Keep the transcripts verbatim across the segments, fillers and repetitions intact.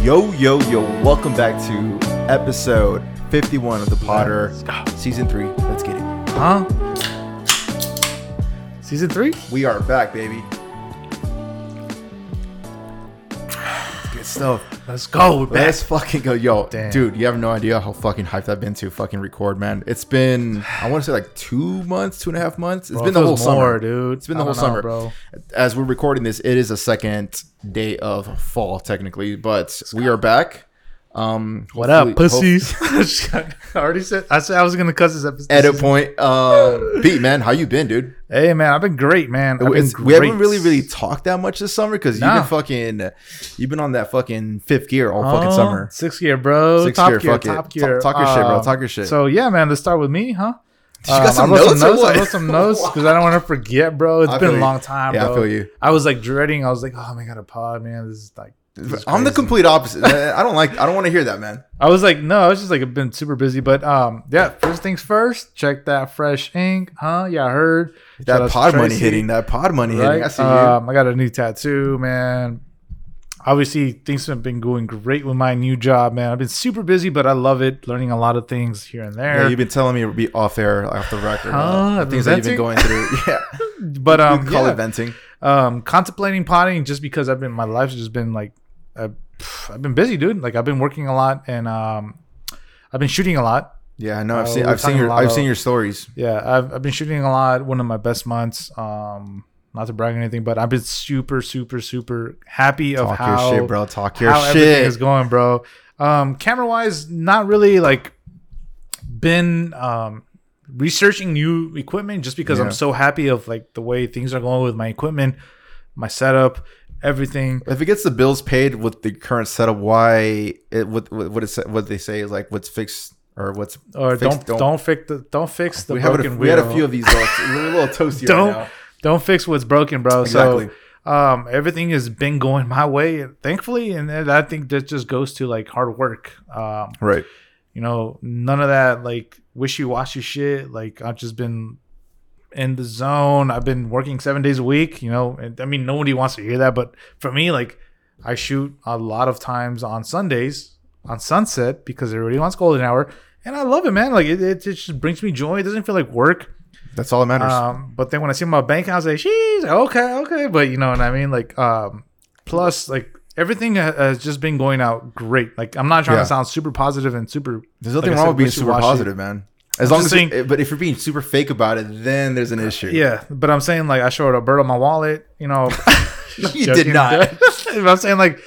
Yo, yo, yo, welcome back to episode fifty-one of The Podder, season three. Let's get it. Huh? Season three? We are back, baby. Good stuff. Let's go. We're back. Let's fucking go. Yo, Damn. dude, you have no idea how fucking hyped I've been to fucking record, man. It's been, I want to say like two months, two and a half months. It's Bro, been the whole more, summer. dude. It's been the I whole don't know, summer. bro. As we're recording this, it is a second day of fall, technically, but we are back. Um, What up, hopefully- pussies? I already said. I said I was gonna cuss this episode. Edit point. Um, Pete, man, how you been, dude? Hey, man, I've been great, man. I've been It's- we great. haven't really, really talked that much this summer because Nah. you've been fucking, you've been on that fucking fifth gear all fucking Oh, summer. Sixth gear, bro. Sixth top gear, gear, fuck it. top gear. Talk, talk your shit, bro. Um, Talk your shit. So yeah, man. Let's start with me, huh? You got some I wrote notes or some notes. what? I wrote some notes because I don't want to forget, bro. It's I been feel a you. long time, Yeah, bro. I feel you. I was like dreading. I was like, oh, man, I got a pod, man. This is like. This is I'm the crazy. complete opposite. I don't like. I don't want to hear that, man. I was like, no, I was just like, I've been super busy, but um, yeah. First things first, check that fresh ink, huh? Yeah, I heard Shout That out to pod money Tracy, hitting. That pod money right? hitting. I see you. Um, I got a new tattoo, man. Obviously, things have been going great with my new job, man. I've been super busy, but I love it. Learning a lot of things here and there. Yeah, you've been telling me to be off air, off the record. Huh? Uh, I've things been that you've been going through. Yeah, but um, we call yeah. it venting. um, contemplating potting just because I've been my life's just been like, uh, I've been busy, dude. Like I've been working a lot and um, I've been shooting a lot. Yeah, I know. I've Uh, seen. we're I've seen talking your. a lot I've of- seen your stories. Yeah, I've I've been shooting a lot. One of my best months. Um, not to brag or anything, but I've been super, super, super happy of Talk how your shit, bro. Talk your how everything shit. is going, bro. Um, camera wise, not really like been um researching new equipment just because Yeah. I'm so happy of like the way things are going with my equipment, my setup, everything. If it gets the bills paid with the current setup, why it what what what, it, what they say is like what's fixed or what's Or fixed, don't don't fix the don't fix the we have broken a, wheel. we had a few of these little, we're a little toasty Don't- right now. Don't fix what's broken, bro. Exactly. So um, everything has been going my way, thankfully, and I think that just goes to like hard work. Um, Right. you know, none of that like wishy-washy shit. Like I've just been in the zone. I've been working seven days a week. You know, and I mean, nobody wants to hear that, but for me, like I shoot a lot of times on Sundays on sunset because everybody wants golden hour, and I love it, man. Like it, it just brings me joy. It doesn't feel like work. That's all that matters. Um, but then when I see my bank account, I say, "Sheesh, okay, okay." But you know what I mean? Like, um, plus, like everything ha- has just been going out great. Like, I'm not trying Yeah. to sound super positive and super. There's nothing like I wrong said, with being super wishy-washy. positive, man. As I'm long as, just saying- it, but if you're being super fake about it, then there's an issue. Yeah, but I'm saying like I showed a bird on my wallet. You know, No, you joking. did not. But I'm saying like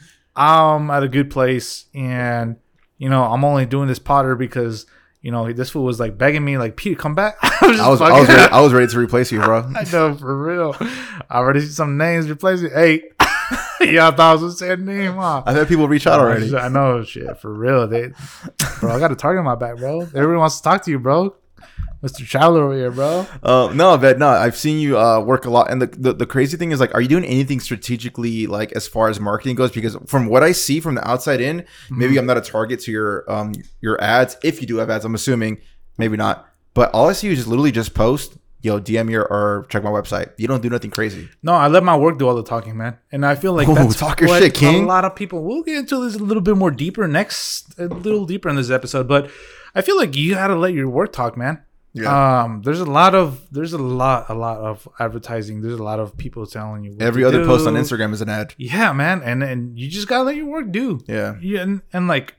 I'm at a good place, and you know I'm only doing this Potter because you know this fool was like begging me like, Pete, come back. I was, I was, just I was, fucking- ready, I was ready to replace you, bro. I know, for real. I already see some names replacing. Hey, yeah, I thought I was the same name, huh? I've had people reach out already. I know, shit, for real. They, bro, I got a target on my back, bro. Everyone wants to talk to you, bro. Mister Traveler over here, bro. Uh, no, but no, I've seen you uh, work a lot. And the, the, the crazy thing is, like, are you doing anything strategically, like, as far as marketing goes? Because from what I see from the outside in, maybe Mm-hmm. I'm not a target to your um your ads. If you do have ads, I'm assuming, maybe not. But all I see is just literally just post, yo, D M me or, or check my website. You don't do nothing crazy. No, I let my work do all the talking, man. And I feel like Ooh, that's talk your what shit, King. a lot of people, we'll get into this a little bit more deeper next, a little deeper in this episode. But I feel like you got to let your work talk, man. Yeah. Um, there's a lot of there's a lot a lot of advertising. There's a lot of people telling you what Every to other post on do. Instagram is an ad. Yeah, man, and and you just gotta let your work do. Yeah. Yeah, and, and like,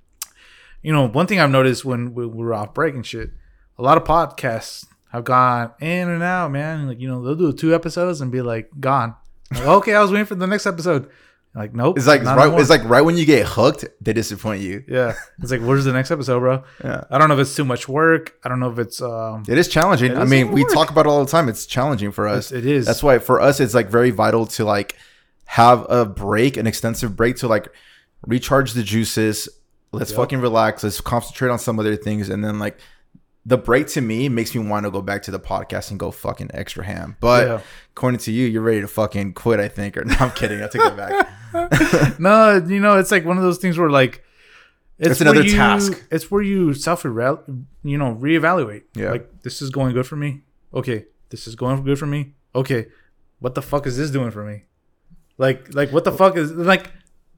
you know, one thing I've noticed when we we were off break and shit, a lot of podcasts have gone in and out, man. Like, you know, they'll do two episodes and be like gone. Like, okay, I was waiting for the next episode. Like, nope. It's like not right. anymore. It's like right when you get hooked, they disappoint you. yeah. It's like, where's the next episode, bro? Yeah. I don't know if it's too much work. I don't know if it's um. It is challenging. It I is mean, a lot we of work. talk about it all the time. It's challenging for us. It is. That's why for us, it's like very vital to like have a break, an extensive break to like recharge the juices. Let's Yep. fucking relax. Let's concentrate on some other things. And then like the break to me makes me want to go back to the podcast and go fucking extra ham. But Yeah. according to you, you're ready to fucking quit, I think. Or no, I'm kidding. I take that back. No, you know, it's like one of those things where like It's where another you- task. It's where you self you know, reevaluate. Yeah. Like, this is going good for me. Okay, this is going good for me. Okay, what the fuck is this doing for me? Like, like what the fuck is like?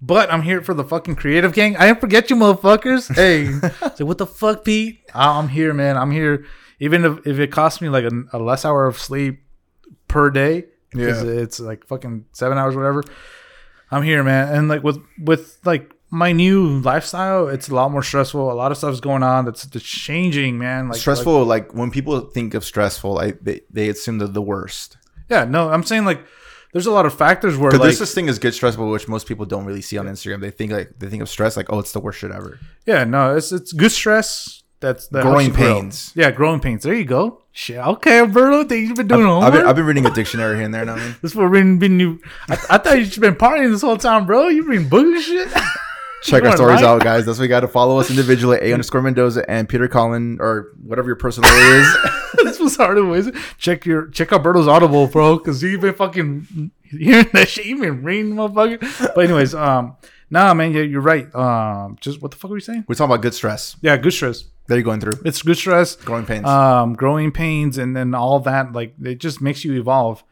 But I'm here for the fucking creative gang. I didn't forget you, motherfuckers. Hey, so what the fuck, Pete? I'm here, man. I'm here. Even if, if it costs me like a, a less hour of sleep per day, because yeah. it's like fucking seven hours, whatever. I'm here, man. And like with with like my new lifestyle, it's a lot more stressful. A lot of stuff's going on that's, that's changing, man. Like stressful. Like, like when people think of stressful, I they, they assume they're the worst. Yeah, no, I'm saying like there's a lot of factors where like there's this thing is good stressful, which most people don't really see on Instagram. They think like they think of stress like, oh, it's the worst shit ever. Yeah, no, it's it's good stress. That's that growing pains. Grow. Yeah, growing pains. There you go. Shit. Okay, Alberto, think you've been doing I've, homework. I've been, I've been reading a dictionary here and there. Now, man. This for reading been new. I, I thought you've been partying this whole time, bro. You reading boogie shit. Check our stories out, guys. That's why you got to follow us individually. A underscore Mendoza and Peter Collin or whatever your personal is. This was hard to waste. Check your check Alberto's Audible, bro, because you've been fucking hearing that shit. You've been reading, motherfucker. But anyways, um, nah, man, yeah, you're right. Um, just what the fuck were you saying? We're talking about good stress. Yeah, good stress. That you're going through. It's good stress. Growing pains. Um, growing pains, and then all that. Like it just makes you evolve.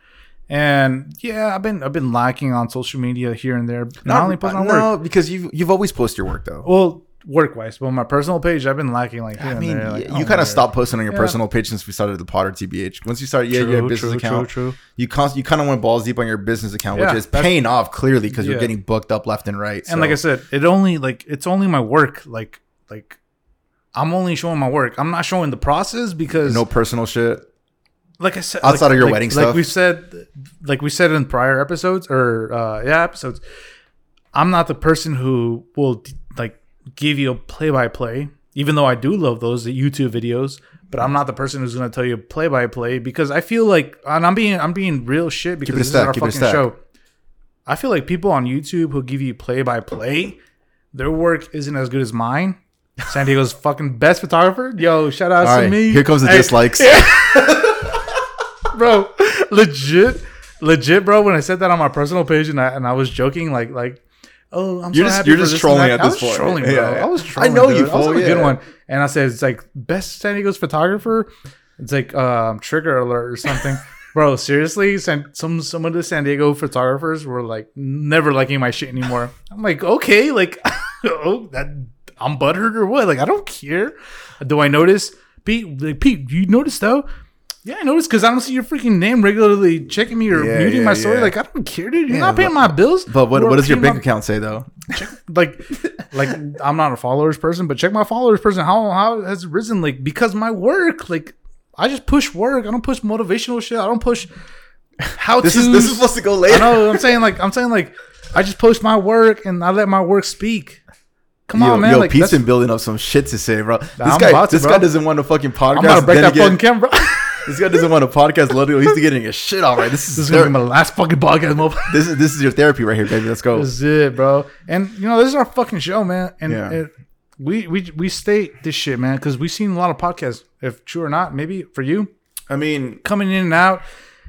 And yeah, I've been I've been lacking on social media here and there. Not, not only posting on no, work, because you've you've always posted your work though. Well, work wise, but on my personal page, I've been lacking like. Here I mean, and there, like, you oh, kind of stopped posting on your yeah. personal page since we started the Potter T B H. Once you started, yeah, true, your business true, account, true, true. you const- you kind of went balls deep on your business account, Yeah, which is paying off clearly because yeah. you're getting booked up left and right. So. And like I said, it only like it's only my work. Like like, I'm only showing my work. I'm not showing the process because no personal shit. Like I said, outside like, of your like, wedding like stuff, like we said, like we said in prior episodes or uh, yeah episodes, I'm not the person who will like give you a play by play. Even though I do love those YouTube videos, but I'm not the person who's gonna tell you play by play because I feel like, and I'm being I'm being real shit because this stack, is our fucking show. I feel like people on YouTube who give you play by play, their work isn't as good as mine. San Diego's fucking best photographer. Yo, shout out All to right, me. Here comes the hey, dislikes. Bro, legit, legit, bro. When I said that on my personal page and I and I was joking, like, like, oh, I'm you're so just happy you're for just this trolling and that. at this I was point. Trolling, bro. Yeah, yeah. I was trolling. I know dude. you. I was Fool, a yeah. good one. And I said it's like best San Diego's photographer. It's like um, trigger alert or something. Bro, seriously, some some of the San Diego photographers were like never liking my shit anymore. I'm like, okay, like, oh, that I'm butthurt or what? Like, I don't care. Do I notice, Pete? Like, Pete, you notice though? Yeah, I noticed because I don't see your freaking name regularly checking me or Yeah, muting yeah, my story. yeah. Like, I don't care, dude. You're Yeah, not paying but- my bills. But what You're what does your paying bank my- account say though? check, like, like I'm not a followers person, but check my followers person. How how has it risen? Like, because my work, like, I just push work. I don't push motivational shit. I don't push how This to. is this is supposed to go I later. know. I'm saying like I'm saying like I just post my work and I let my work speak. Come yo, on, man. Yo, like, Pete's that's- been building up some shit to say, bro. This I'm guy, about to, this bro. guy doesn't want a fucking podcast. I'm about to break Then that again, fucking camera. This guy doesn't want a podcast. Literally, he's getting his shit all right. This is This is ther- gonna be my last fucking podcast, motherfucker. this is this is your therapy right here, baby. Let's go. This is it, bro. And you know, this is our fucking show, man. And Yeah. it, we we we state this shit, man, because we've seen a lot of podcasts. If true or not, maybe for you I mean, coming in and out,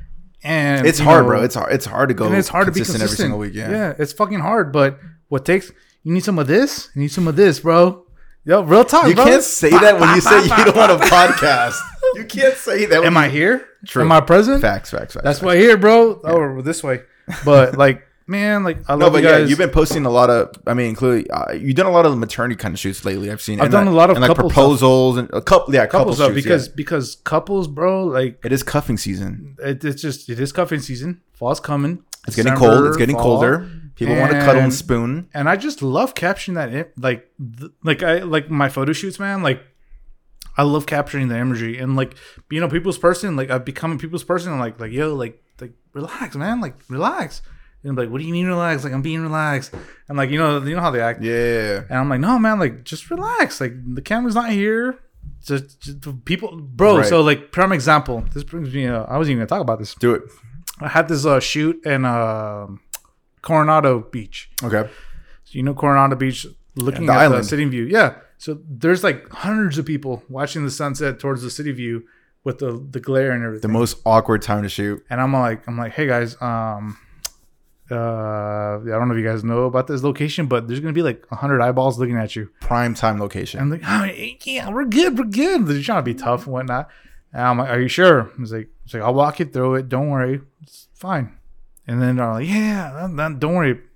and it's you hard, know, bro. It's hard. It's hard to go. and it's hard to be consistent every single week. Yeah. yeah, it's fucking hard. But what takes? You need some of this. You need some of this, bro. Yo, real talk, You bro. can't say that when you say you don't want a podcast. You can't say that. When Am you, I here? True. Am I present? Facts, facts, facts. That's facts. why here, bro. Oh, this way. But like, man, like I No, love but you yeah, guys. you've been posting a lot of. I mean, including uh, you've done a lot of maternity kind of shoots lately. I've seen. I've and done like, a lot of and like couple proposals and a couple. Yeah, couple couples though, shoots, because yeah. because couples, bro, like It is cuffing season. it, it's just it is cuffing season. Fall's coming. It's getting December, cold. It's getting fall. colder. People want to cuddle and And- spoon. And I just love capturing that, im- like, th- like I like my photo shoots, man. Like, I love capturing the imagery and like, you know, people's person. Like, I've become a people's person. And like, like, yo, like, like, relax, man. Like, relax. And I'm like, what do you mean relax? Like, I'm being relaxed. And like, you know, you know how they act. Yeah. And I'm like, no, man. Like, just relax. Like, the camera's not here. Just, just people, bro. Right. So like, prime example. This brings me. Uh, I wasn't even gonna talk about this. Do it. I had this uh, shoot in uh, Coronado Beach. Okay. So you know Coronado Beach, looking Yeah, the at the island. city view. Yeah. So there's like hundreds of people watching the sunset towards the city view with the the glare and The everything. most awkward time to shoot. And I'm like, I'm like, hey guys, um, uh, I don't know if you guys know about this location, but there's gonna be like a hundred eyeballs looking at you. Prime time location. And I'm like, oh, yeah, we're good, we're good. They're trying to be tough and whatnot. And I'm like, are you sure? He's like, he's like, I'll walk you through it. Don't worry, it's fine. And then they're like, yeah, that- that- don't worry.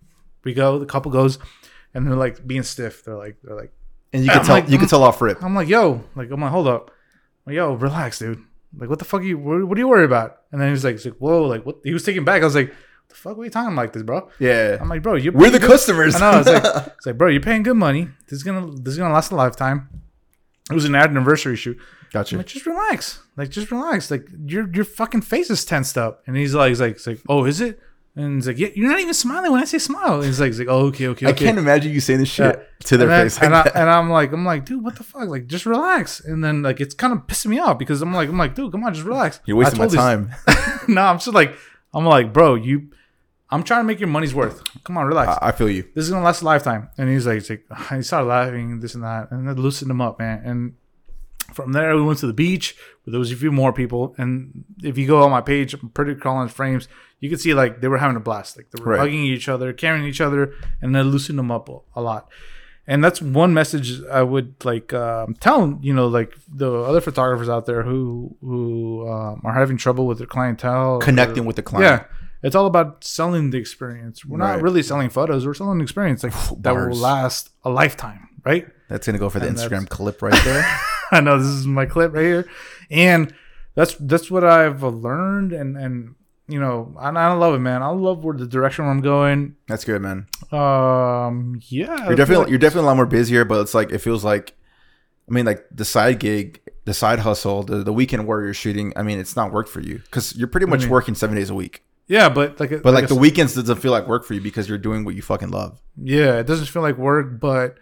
We go. The couple goes, and they're like being stiff. They're like, they're like, and you can I'm tell like, you can tell off rip. I'm like, yo, like, I'm like, hold up, I'm like, yo, relax, dude. Like, what the fuck are you? What, what are you worried about? And then he was like, he's like, whoa, like, what? He was taken back. I was like, what the fuck are you talking like this, bro? Yeah, I'm like, bro, you we're the good customers. I know. It's like, it's like, bro, you're paying good money. This is gonna, this is gonna last a lifetime. It was an anniversary shoot. Gotcha. I'm like, just relax. Like, just relax. Like, your your fucking face is tensed up. And he's like, he's like, he's like, oh, is it? And he's like, yeah, you're not even smiling when I say smile. And he's like, he's like, oh, okay, okay, okay. I can't imagine you saying this shit Yeah. to their and then, face. Like and, I, that. and I'm like, I'm like, dude, what the fuck? Like, just relax. And then like, it's kind of pissing me off because I'm like, I'm like, dude, come on, just relax. You're wasting I my told time. These, no, I'm just like, I'm like, bro, you, I'm trying to make your money's worth. Come on, relax. I, I feel you. This is gonna last a lifetime. And he's like, he's like, he started laughing, this and that, and then loosened him up, man. And from there, we went to the beach where there was a few more people. And if you go on my page, Pretty Collins Frames, you can see like they were having a blast. Like they were Right. hugging each other, carrying each other, and then loosened them up a, a lot. And that's one message I would like um, tell, you know, like the other photographers out there who who um, are having trouble with their clientele. Connecting or, with the client. Yeah. It's all about selling the experience. We're Right. not really selling photos. We're selling an experience like that will Bars. last a lifetime, right? That's gonna go for the And Instagram that's- clip right there. I know this is my clip right here, and that's that's what I've learned, and and you know, and I love it, man. I love where the direction where I'm going. That's good, man. Um, yeah, You're definitely you're definitely a lot more busier, but it's like it feels like, I mean, like the side gig, the side hustle, the, the weekend warrior shooting. I mean, it's not work for you because you're pretty much mean? working seven days a week. yeah, but like, But like I the said- weekends doesn't feel like work for you because you're doing what you fucking love. yeah, it doesn't feel like work, but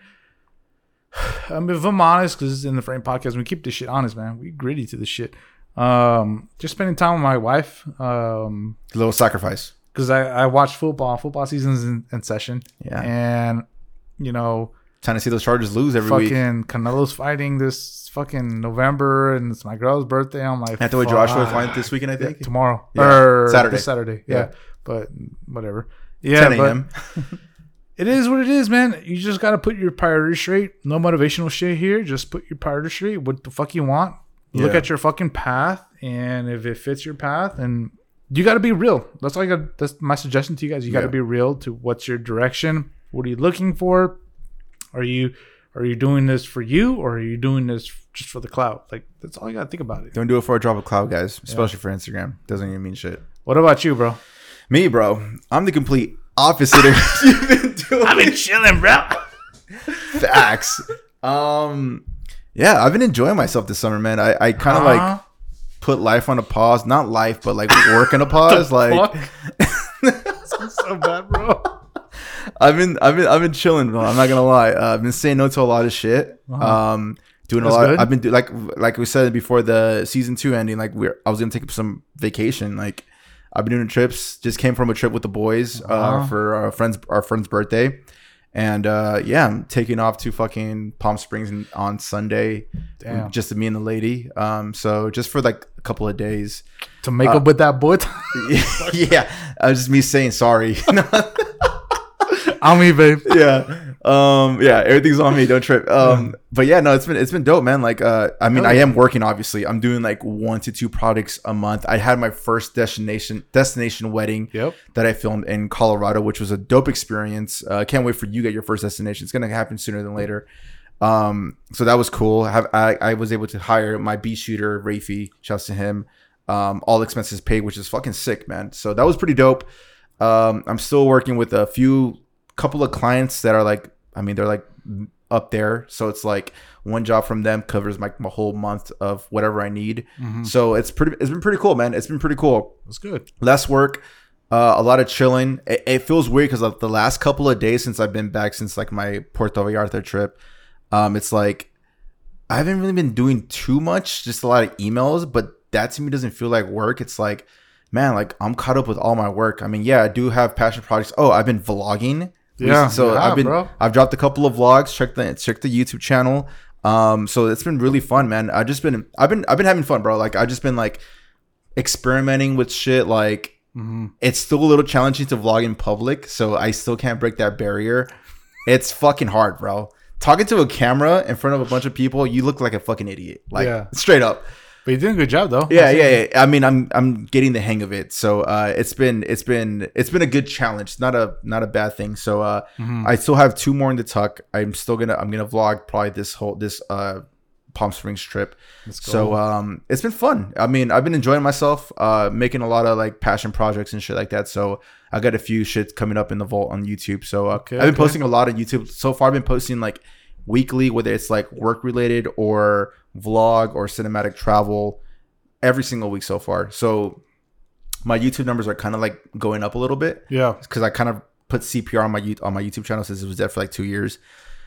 I mean, if I'm honest, because this is in the Frame Podcast, we keep this shit honest, man. We gritty to this shit. Um, just spending time with my wife. Um, A little sacrifice. because I I watch football. Football season's in, in session. Yeah. and you know. Trying to see those Chargers lose every week. Fucking Canelo's fighting this fucking November, and it's my girl's birthday. I'm like, Anthony fuck. Joshua fight this weekend, I Yeah, think. tomorrow Yeah. or Saturday. this Saturday. Yeah. Yeah. but whatever. Yeah, ten but a.m. it is what it is, man. You just gotta put your priorities straight. No motivational shit here. Just put your priorities straight. What the fuck you want? Look Yeah. at your fucking path, and if it fits your path, and you got to be real. That's all I got. That's my suggestion to you guys. You got to Yeah. be real to what's your direction. What are you looking for? Are you are you doing this for you, or are you doing this just for the cloud? Like, that's all you got to think about it. Don't do it for a drop of cloud, guys. Especially for Instagram. Doesn't even mean shit. What about you, bro? Me, bro. I'm the complete opposite of what you've been doing. I've been chilling, bro. Facts. Um, yeah, I've been enjoying myself this summer, man. I, I kind of Huh? like put life on a pause. Not life, but like work on a pause. Like Sounds so bad, bro. I've been, I've been, I've been chilling. Bro. I'm not gonna lie. Uh, I've been saying no to a lot of shit. Uh-huh. Um, doing That's a lot. good. I've been do, like, like we said before the season two ending. Like we're, I was gonna take some vacation. Like I've been doing trips. Just came from a trip with the boys uh, Uh-huh. for our friends, our friend's birthday. And uh, yeah, I'm taking off to fucking Palm Springs on Sunday, Damn. just to me and the lady. Um, so just for like a couple of days. To make Uh, up with that boy. Yeah, I was just me saying sorry. I'm me, babe. yeah, um, yeah, everything's on me. Don't trip. Um, but yeah, no, it's been it's been dope, man. Like, uh, I mean, Oh, I yeah. am working. Obviously, I'm doing like one to two products a month. I had my first destination destination wedding. Yep. That I filmed in Colorado, which was a dope experience. Uh, can't wait for you to get your first destination. It's gonna happen sooner than later. Um, so that was cool. I, have, I, I was able to hire my bee shooter, Rafi. Shouts to him. Um, all expenses paid, which is fucking sick, man. So that was pretty dope. Um, I'm still working with a few, couple of clients that are like, I mean, they're like up there. So it's like one job from them covers like my whole month of whatever I need. Mhm. So it's pretty, it's been pretty cool, man. It's been pretty cool. That's good. Less work, uh, a lot of chilling. It, it feels weird because of the last couple of days since I've been back since like my Puerto Vallarta trip. Um, it's like I haven't really been doing too much, just a lot of emails, but that to me doesn't feel like work. It's like, man, like I'm caught up with all my work. I mean, yeah, I do have passion projects. Oh, I've been vlogging. Yeah, so yeah, I've been, bro. I've dropped a couple of vlogs. Check the check the YouTube channel. Um, so it's been really fun, man. I just been, I've been, I've been having fun, bro. Like I just been like experimenting with shit. Like Mm-hmm. it's still a little challenging to vlog in public, so I still can't break that barrier. It's fucking hard, bro. Talking to a camera in front of a bunch of people, you look like a fucking idiot. Like Yeah. straight up. But you're doing a good job though. Yeah, yeah, yeah. I mean, I'm I'm getting the hang of it. So uh, it's been it's been it's been a good challenge. It's not a not a bad thing. So uh, mm-hmm. I still have two more in the tuck. I'm still gonna I'm gonna vlog probably this whole this uh, Palm Springs trip. So um, it's been fun. I mean, I've been enjoying myself, uh, making a lot of like passion projects and shit like that. So I got a few shits coming up in the vault on YouTube. So uh, okay, I've been okay. posting a lot of YouTube. So far, I've been posting like weekly, whether it's like work related or vlog or cinematic travel, every single week so far. So my YouTube numbers are kind of like going up a little bit. Yeah, because I kind of put C P R on my on my YouTube channel since it was there for like two years.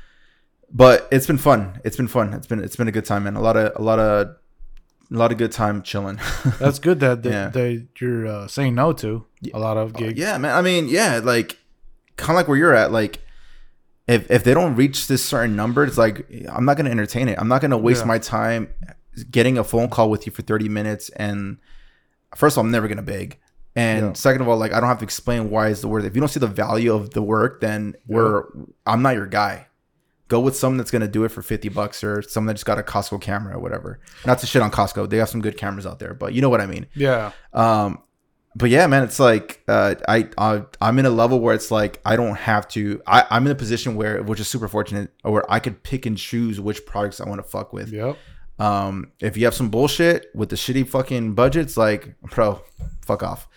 But it's been fun. It's been fun. It's been it's been a good time, man. A lot of a lot of a lot of good time chilling. That's good that that, yeah. that you're uh, saying no to a lot of gigs. Yeah, man. I mean, yeah, like kind of like where you're at. Like if if they don't reach this certain number, it's like I'm not gonna entertain it. I'm not gonna waste yeah. my time getting a phone call with you for thirty minutes. And first of all, I'm never gonna beg. And yeah. second of all, like I don't have to explain why is the worth. If you don't see the value of the work, then yeah. we're I'm not your guy. Go with someone that's going to do it for fifty bucks or someone that just got a Costco camera or whatever. Not to shit on Costco. They have some good cameras out there, but you know what I mean? Yeah. Um, but yeah, man, it's like, uh, I, I, I'm in a level where it's like, I don't have to, I, I'm in a position where, which is super fortunate, where I could pick and choose which products I want to fuck with. Yep. Um, if you have some bullshit with the shitty fucking budgets, like, bro, fuck off.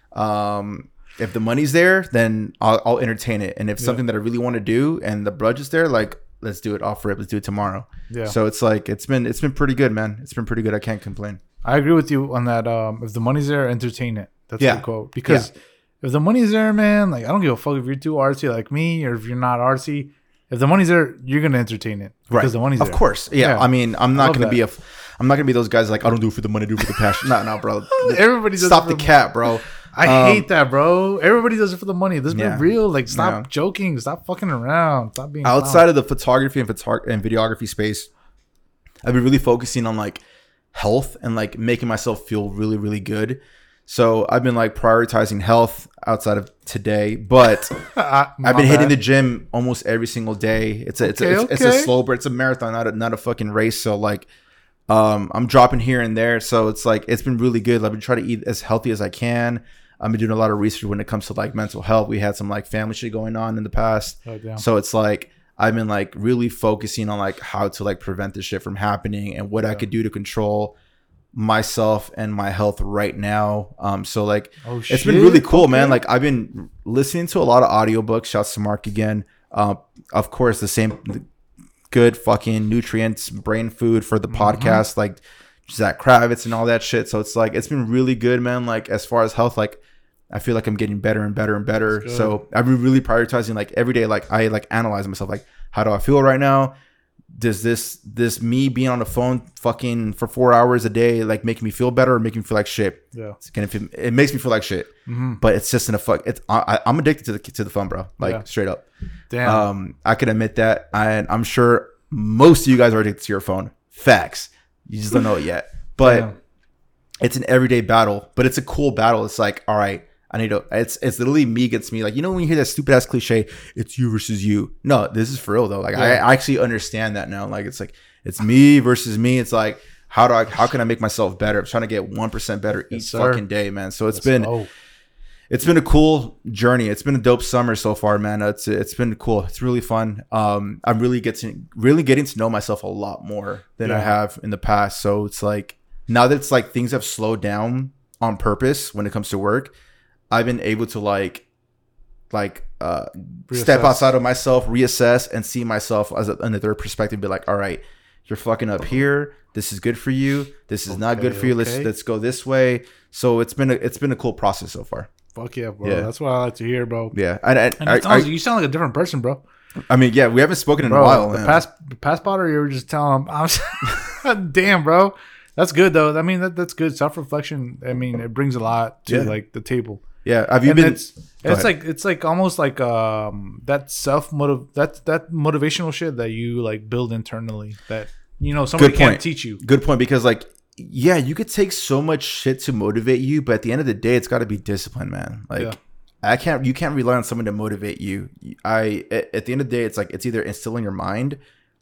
Um, if the money's there, then I'll, I'll entertain it. And if yeah. something that I really want to do and the budget's there, like, let's do it off rip. Let's do it tomorrow. Yeah. So it's like it's been it's been pretty good, man. It's been pretty good. I can't complain. I agree with you on that. Um, if the money's there, entertain it. That's yeah. the quote. Because yeah. if the money's there, man, like I don't give a fuck if you're too artsy like me or if you're not artsy. If the money's there, you're gonna entertain it because right. the money's of there. Of course. Yeah. yeah. I mean, I'm not gonna that. be a. I'm not gonna be those guys like I don't do it for the money, I do it for the passion. no, no, bro. Everybody does stop it the cat, bro. I um, hate that, bro. Everybody does it for the money. Let's yeah. be real. Like, stop yeah. joking. Stop fucking around. Stop being outside loud. of the photography and photog- and videography space. I've been really focusing on like health and like making myself feel really, really good. So I've been like prioritizing health outside of today, but I've been bad. hitting the gym almost every single day. It's a, it's okay, a, it's, okay. it's a slow, but it's a marathon, not a, not a fucking race. So like, um, I'm dropping here and there. So it's like, it's been really good. I've been trying to eat as healthy as I can. I've been doing a lot of research when it comes to like mental health. We had some like family shit going on in the past. Oh, damn. So it's like, I've been like really focusing on like how to like prevent this shit from happening and what yeah. I could do to control myself and my health right now. Um, so like, oh, it's shit. been really cool, okay. man. Like I've been listening to a lot of audiobooks. Shouts to Mark again. Uh, of course, the same the good fucking nutrients, brain food for the mm-hmm. podcast, like Zach Kravitz and all that shit. So it's like, it's been really good, man. Like as far as health, like I feel like I'm getting better and better and better. So I've been really prioritizing like every day. Like I like analyze myself. Like, how do I feel right now? Does this this me being on the phone fucking for four hours a day like make me feel better or make me feel like shit? Yeah, it's gonna feel, it makes me feel like shit. Mm-hmm. But it's just in a fuck. It's I, I'm addicted to the to the fun, bro. Like yeah. straight up. Damn. Um, I can admit that, and I'm sure most of you guys are addicted to your phone. Facts. You just don't know it yet. But Damn. It's an everyday battle. But it's a cool battle. It's like, all right. I need to, it's, it's literally me against me. Like, you know, when you hear that stupid ass cliche, it's you versus you. No, this is for real though. Like yeah. I, I actually understand that now. Like, it's like, it's me versus me. It's like, how do I, how can I make myself better? I'm trying to get one percent better each yes, fucking day, man. So it's Let's been, go. it's been a cool journey. It's been a dope summer so far, man. It's, it's been cool. It's really fun. Um, I'm really getting, really getting to know myself a lot more than yeah. I have in the past. So it's like, now that it's like things have slowed down on purpose when it comes to work, I've been able to like, like, uh, reassess. Step outside of myself, reassess, and see myself as a, another perspective. Be like, all right, you're fucking up here. This is good for you. This is okay, not good for you. Okay. Let's let's go this way. So it's been a it's been a cool process so far. Fuck yeah, bro. Yeah. That's what I like to hear, bro. Yeah, and, and, and I, sounds, I, you sound like a different person, bro. I mean, yeah, we haven't spoken in bro, a while. The past the past spotter, you were just telling him, I'm damn, bro. That's good though. I mean, that, that's good self reflection. I mean, it brings a lot to yeah. like the table. Yeah, have you and been? It's, it's like it's like almost like um that self motive that that motivational shit that you like build internally that you know somebody can't teach you. Good point, because like yeah, you could take so much shit to motivate you, but at the end of the day, it's got to be discipline, man. Like yeah. I can't, you can't rely on someone to motivate you. I at, at the end of the day, it's like it's either instilling your mind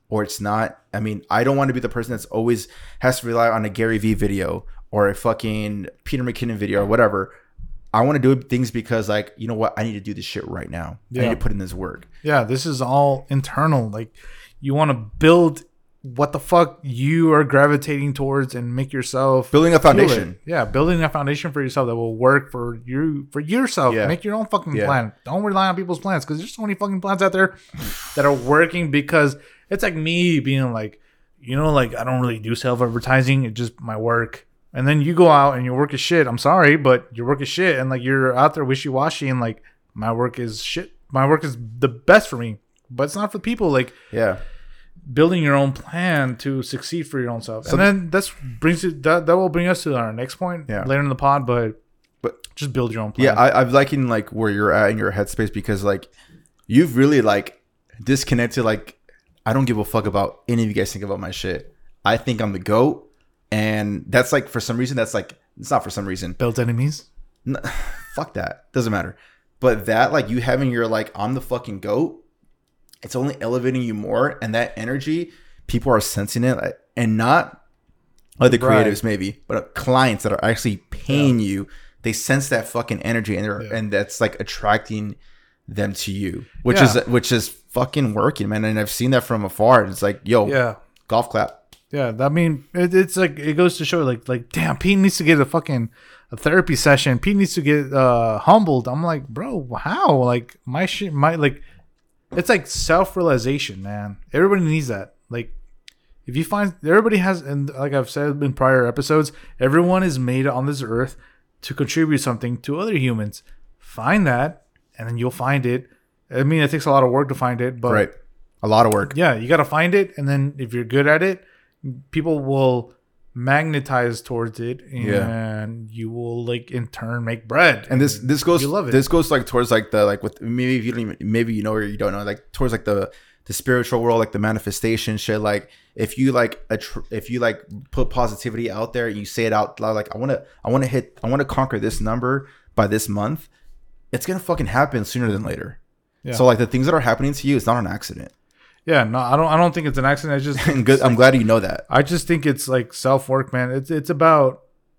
or it's not. I mean, I don't want to be the person that's always has to rely on a Gary Vee video or a fucking Peter McKinnon video or whatever. I want to do things because, like, you know what? I need to do this shit right now. Yeah. I need to put in this work. Yeah, this is all internal. Like, you want to build what the fuck you are gravitating towards and make yourself building a foundation. Yeah, building a foundation for yourself that will work for you for yourself. Yeah. Make your own fucking yeah. plan. Don't rely on people's plans because there's so many fucking plans out there that are working. Because it's like me being like, you know, like I don't really do self advertising. It's just my work. And then you go out and your work is shit. I'm sorry, but your work is shit. And like you're out there wishy washy and like my work is shit. My work is the best for me, but it's not for people. Like yeah. building your own plan to succeed for your own self. So and then that's brings it that, that will bring us to our next point yeah. later in the pod, but but just build your own plan. Yeah, I, I've liking like where you're at in your headspace because like you've really like disconnected. Like I don't give a fuck about any of you guys think about my shit. I think I'm the GOAT, and that's like for some reason that's like it's not for some reason. Built enemies? No, fuck that. Doesn't matter. But that like you having your like I'm the fucking GOAT. It's only elevating you more, and that energy, people are sensing it, and not other creatives right. maybe, but clients that are actually paying yeah. you. They sense that fucking energy, and they're, yeah. and that's like attracting them to you, which yeah. is which is fucking working, man. And I've seen that from afar. It's like, yo, yeah, golf clap. Yeah, I mean, it, it's like it goes to show, like, like, damn, Pete needs to get a fucking a therapy session. Pete needs to get uh, humbled. I'm like, bro, how? Like my shit, my like. It's like self-realization, man. Everybody needs that. Like, if you find everybody has, and like I've said in prior episodes, everyone is made on this earth to contribute something to other humans. Find that, and then you'll find it. I mean, it takes a lot of work to find it, but right, a lot of work. Yeah, you got to find it, and then if you're good at it, people will magnetize towards it, and yeah. you will like in turn make bread. And, and this this goes this goes like towards like the like with maybe if you don't even maybe you know or you don't know like towards like the the spiritual world, like the manifestation shit. Like if you like attr- if you like put positivity out there, you say it out loud, like I want to I want to hit I want to conquer this number by this month. It's gonna fucking happen sooner than later. Yeah. So like the things that are happening to you, it's not an accident. Yeah, no, I don't. I don't think it's an accident. I just good. I'm like, glad you know that. I just think it's like self work, man. It's it's about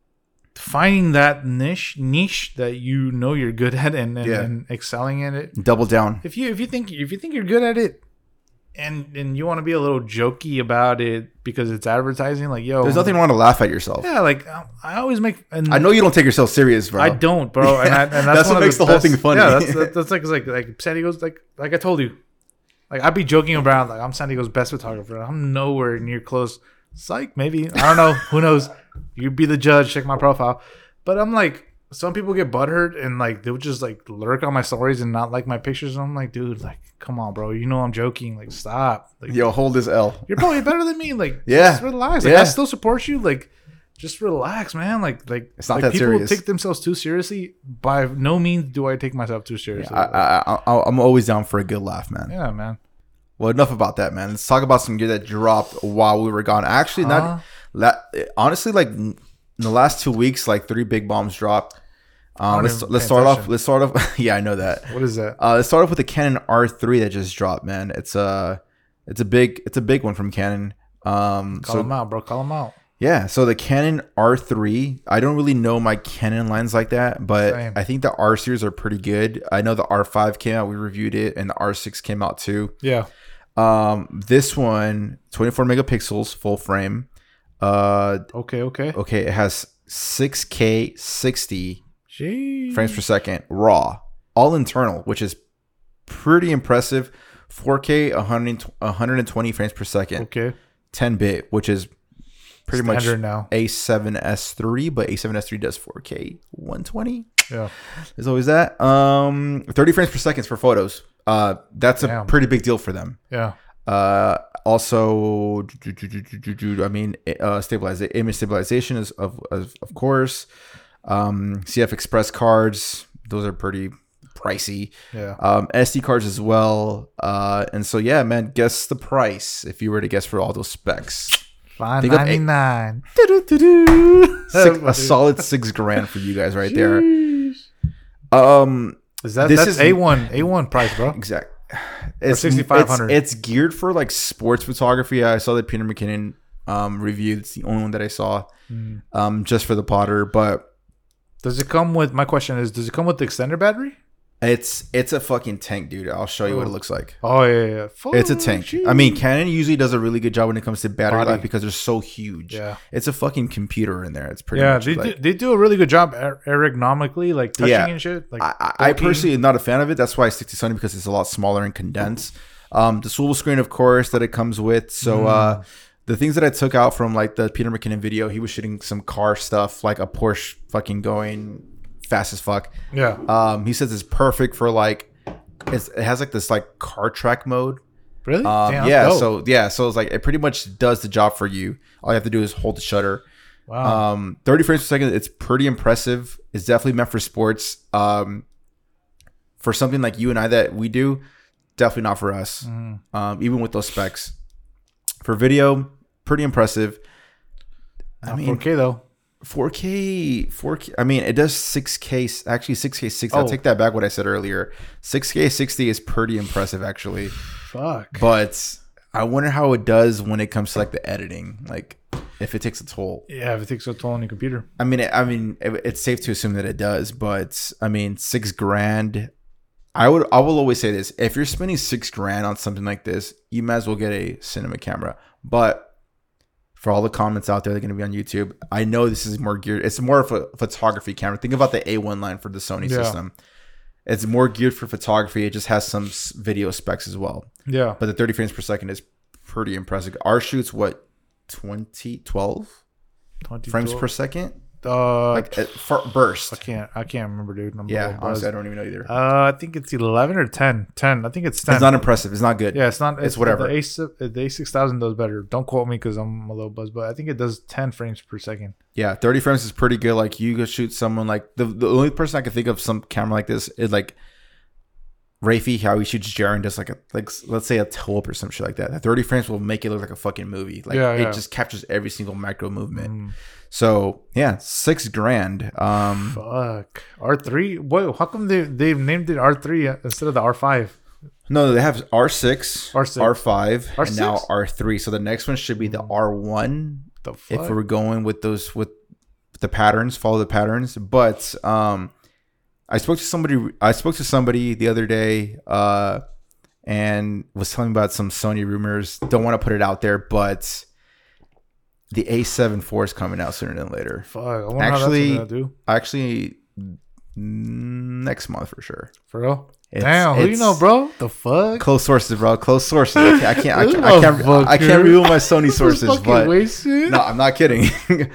finding that niche niche that you know you're good at and and, yeah. and excelling in it. Double down. If you if you think if you think you're good at it, and and you want to be a little jokey about it because it's advertising, like yo, there's nothing wrong to laugh at yourself. Yeah, like I always make. And I know you don't take yourself serious, bro. I don't, bro. And, I, and that's, that's what makes the, the whole thing funny. Yeah, that's, that's, that's like it's like like San Diego's like like I told you. Like, I'd be joking around, like, I'm San Diego's best photographer. I'm nowhere near close. Psych, maybe. I don't know. Who knows? You be the judge. Check my profile. But I'm like, some people get butthurt and, like, they'll just, like, lurk on my stories and not like my pictures. And I'm like, dude, like, come on, bro. You know I'm joking. Like, stop. Like, yo, hold this L. You're probably better than me. Like, yeah. just relax. Like, yeah. I still support you. Like, just relax, man. Like, like it's not like that people serious. Take themselves too seriously. By no means do I take myself too seriously. Yeah, I, I, I, I'm always down for a good laugh, man. Yeah, man. Well, enough about that, man. Let's talk about some gear that dropped while we were gone. Actually, huh? not honestly, like in the last two weeks, like three big bombs dropped. Um, let's let's start attention. off. Let's start off. Yeah, I know that. What is that? Uh, let's start off with the Canon R three that just dropped, man. It's a it's a big it's a big one from Canon. Um, Call so, them out, bro. Call them out. Yeah, so the Canon R three, I don't really know my Canon lines like that, but Same. I think the R series are pretty good. I know the R five came out, we reviewed it, and the R six came out too. Yeah. Um, this one, twenty-four megapixels, full frame. Uh, okay, okay. Okay, it has six K sixty Jeez. frames per second, raw, all internal, which is pretty impressive. four K, one hundred, one hundred twenty frames per second. Okay. ten bit, which is pretty Standard much now. A seven S three, but A seven S three does four K one twenty. Yeah. There's always that. Um, thirty frames per second for photos. Uh, that's a Damn. pretty big deal for them. Yeah. Uh, also, I mean, uh, stabilization, image stabilization is of, of, of course. Um, C F Express cards, those are pretty pricey. Yeah. Um, S D cards as well. Uh, and so, yeah, man, guess the price if you were to guess for all those specs. five ninety-nine. Six, a solid six grand for you guys right there. Um, is that this that's is A one A one price, bro? Exact. it's sixty-five hundred. It's, it's geared for like sports photography. I saw the Peter McKinnon um, review. It's the only one that I saw, mm. um, just for the Potter. But does it come with? My question is, does it come with the extender battery? It's it's a fucking tank, dude. I'll show you oh. what it looks like. Oh yeah, yeah. Full it's a tank. geez. I mean, Canon usually does a really good job when it comes to battery Body. life because they're so huge. Yeah, it's a fucking computer in there. It's pretty. Yeah, much they like, do, they do a really good job er- ergonomically, like touching yeah. and shit. Like I, I personally am not a fan of it. That's why I stick to Sony because it's a lot smaller and condensed. Um, the swivel screen, of course, that it comes with. So mm. uh, the things that I took out from like the Peter McKinnon video, he was shooting some car stuff, like a Porsche fucking going fast as fuck. Yeah. Um, he says it's perfect for like, it's, it has like this like car track mode. Really? Um, Damn, yeah. dope. So yeah. So it's like it pretty much does the job for you. All you have to do is hold the shutter. Wow. Um, thirty frames per second. It's pretty impressive. It's definitely meant for sports. Um, for something like you and I that we do, definitely not for us. Mm. Um, even with those specs. For video, pretty impressive. Not I mean, four K though. four K, four K. I mean, it does six K. Actually, six K sixty. Oh. I'll take that back. What I said earlier. six K sixty is pretty impressive, actually. Fuck. But I wonder how it does when it comes to like the editing. Like, if it takes a toll. Yeah, if it takes a toll on your computer. I mean, it, I mean, it, it's safe to assume that it does. But I mean, six grand. I would. I will always say this: if you're spending six grand on something like this, you might as well get a cinema camera. But for all the comments out there that are going to be on YouTube, I know this is more geared. It's more of a photography camera. Think about the A one line for the Sony yeah. system. It's more geared for photography. It just has some video specs as well. Yeah. But the thirty frames per second is pretty impressive. Our shoot's what, twenty, twelve frames per second? Uh, like a far burst. I can't. I can't remember, dude. I'm yeah, honestly, I don't even know either. Uh, I think it's eleven or ten. ten. I think it's ten. It's not impressive. It's not good. Yeah, it's not. It's, it's whatever. The A the A six thousand does better. Don't quote me because I'm a little buzzed, but I think it does ten frames per second. Yeah, thirty frames is pretty good. Like you go shoot someone like the the only person I can think of some camera like this is like Rafi, how he shoots Jaren, does like a like let's say a taupe or some shit like that. The thirty frames will make it look like a fucking movie. Like yeah, it yeah. just captures every single micro movement. Mm. So yeah, six grand. Um, Fuck R three. Wait, how come they they've named it R three instead of the R five? No, they have R six, R six, R five, R and six? now R three. So the next one should be the R one. The fuck? If we're going with those with the patterns, follow the patterns. But um, I spoke to somebody. I spoke to somebody the other day, uh, and was telling me about some Sony rumors. Don't want to put it out there, but the A seven four is coming out sooner than later. Fuck, I wonder actually, how that's gonna do. Actually, next month for sure. For real? It's, Damn, who you know, bro? The fuck? Close sources, bro. Close sources. I can't. I can't. I can't. I can't, I, I can't reveal my Sony sources, but wasted. No, I'm not kidding.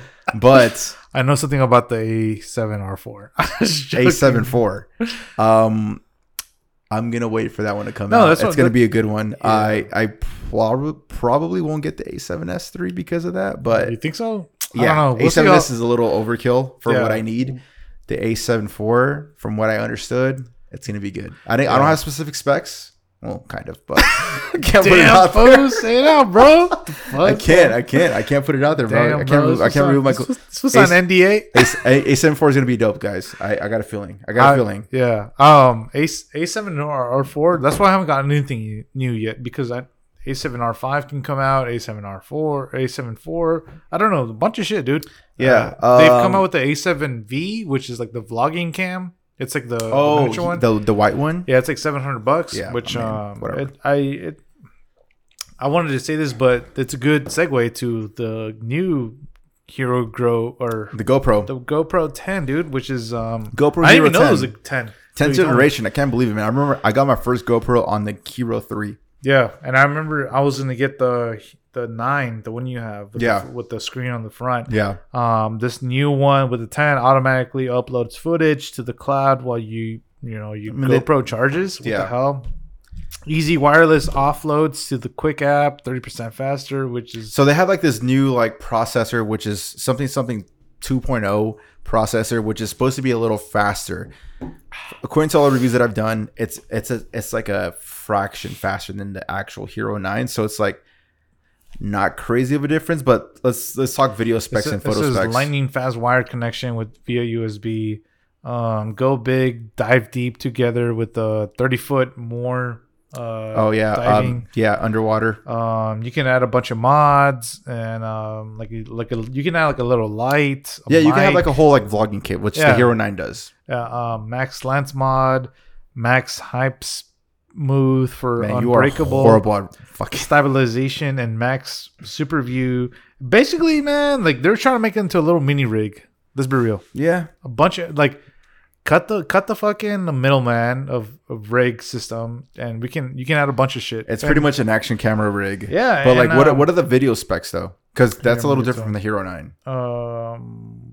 But I know something about the A seven R four. A seven four. Um, I'm gonna wait for that one to come no, out. That's it's what, gonna that, be a good one. Yeah. I I prob- probably won't get the A seven S three because of that. But you think so? Yeah, I don't know. We'll A seven S how... is a little overkill for yeah. what I need. The A seven four, from what I understood, it's gonna be good. I didn't, yeah. I don't have specific specs. Well, kind of, but I can't Damn, put it out there. Bro, say it out, bro. I can't. I can't. I can't put it out there, bro. Damn, I can't. bro, Remove, I can't remove my. This was on N D A. A seven four is gonna be dope, guys. I, I got a feeling. I got a I, feeling. Yeah. Um. A A seven or R four. That's why I haven't gotten anything new yet because I A seven R five can come out. A seven R four. A seven four. I don't know. A bunch of shit, dude. Yeah. Uh, they've um, come out with the A seven V, which is like the vlogging cam. It's like the oh the one. the the white one. Yeah, it's like seven hundred bucks. Yeah, which I mean, um, whatever. It, I it, I wanted to say this, but it's a good segue to the new Hero Grow or the GoPro, the GoPro ten, dude, which is um GoPro. I Hero didn't even know ten. it was a ten. tenth generation. I can't believe it, man. I remember I got my first GoPro on the Hero three. Yeah, and I remember I was gonna get the the nine, the one you have, with yeah, the, with the screen on the front. Yeah. Um, this new one with the ten automatically uploads footage to the cloud while you you know you I mean, GoPro it, charges. What yeah. the hell? Easy wireless offloads to the quick app, thirty percent faster, which is so they have like this new like processor, which is something something two point oh processor, which is supposed to be a little faster. According to all the reviews that I've done, it's it's a it's like a fraction faster than the actual Hero nine. So it's like not crazy of a difference, but let's let's talk video specs this, and photo this specs. Is lightning fast wired connection with via U S B. Um, go big, dive deep together with the thirty foot more Uh, oh yeah, diving. um, yeah, underwater. Um, you can add a bunch of mods and um, like like a, you can add like a little light. A Yeah, you can have mic. like a whole like vlogging kit, which Yeah. the Hero nine does. Yeah, um, max lens mod, max hype smooth for Man, you are unbreakable, horrible at fucking. stabilization, and max super view. Basically, man, like they're trying to make it into a little mini rig. Let's be real. Yeah, A bunch of like cut the cut the fucking middleman of, of rig system, and we can you can add a bunch of shit. it's And- pretty much an action camera rig. Yeah, but like, and, what um, what are the video specs though? Because that's a Yeah, little me different too. from the Hero nine. um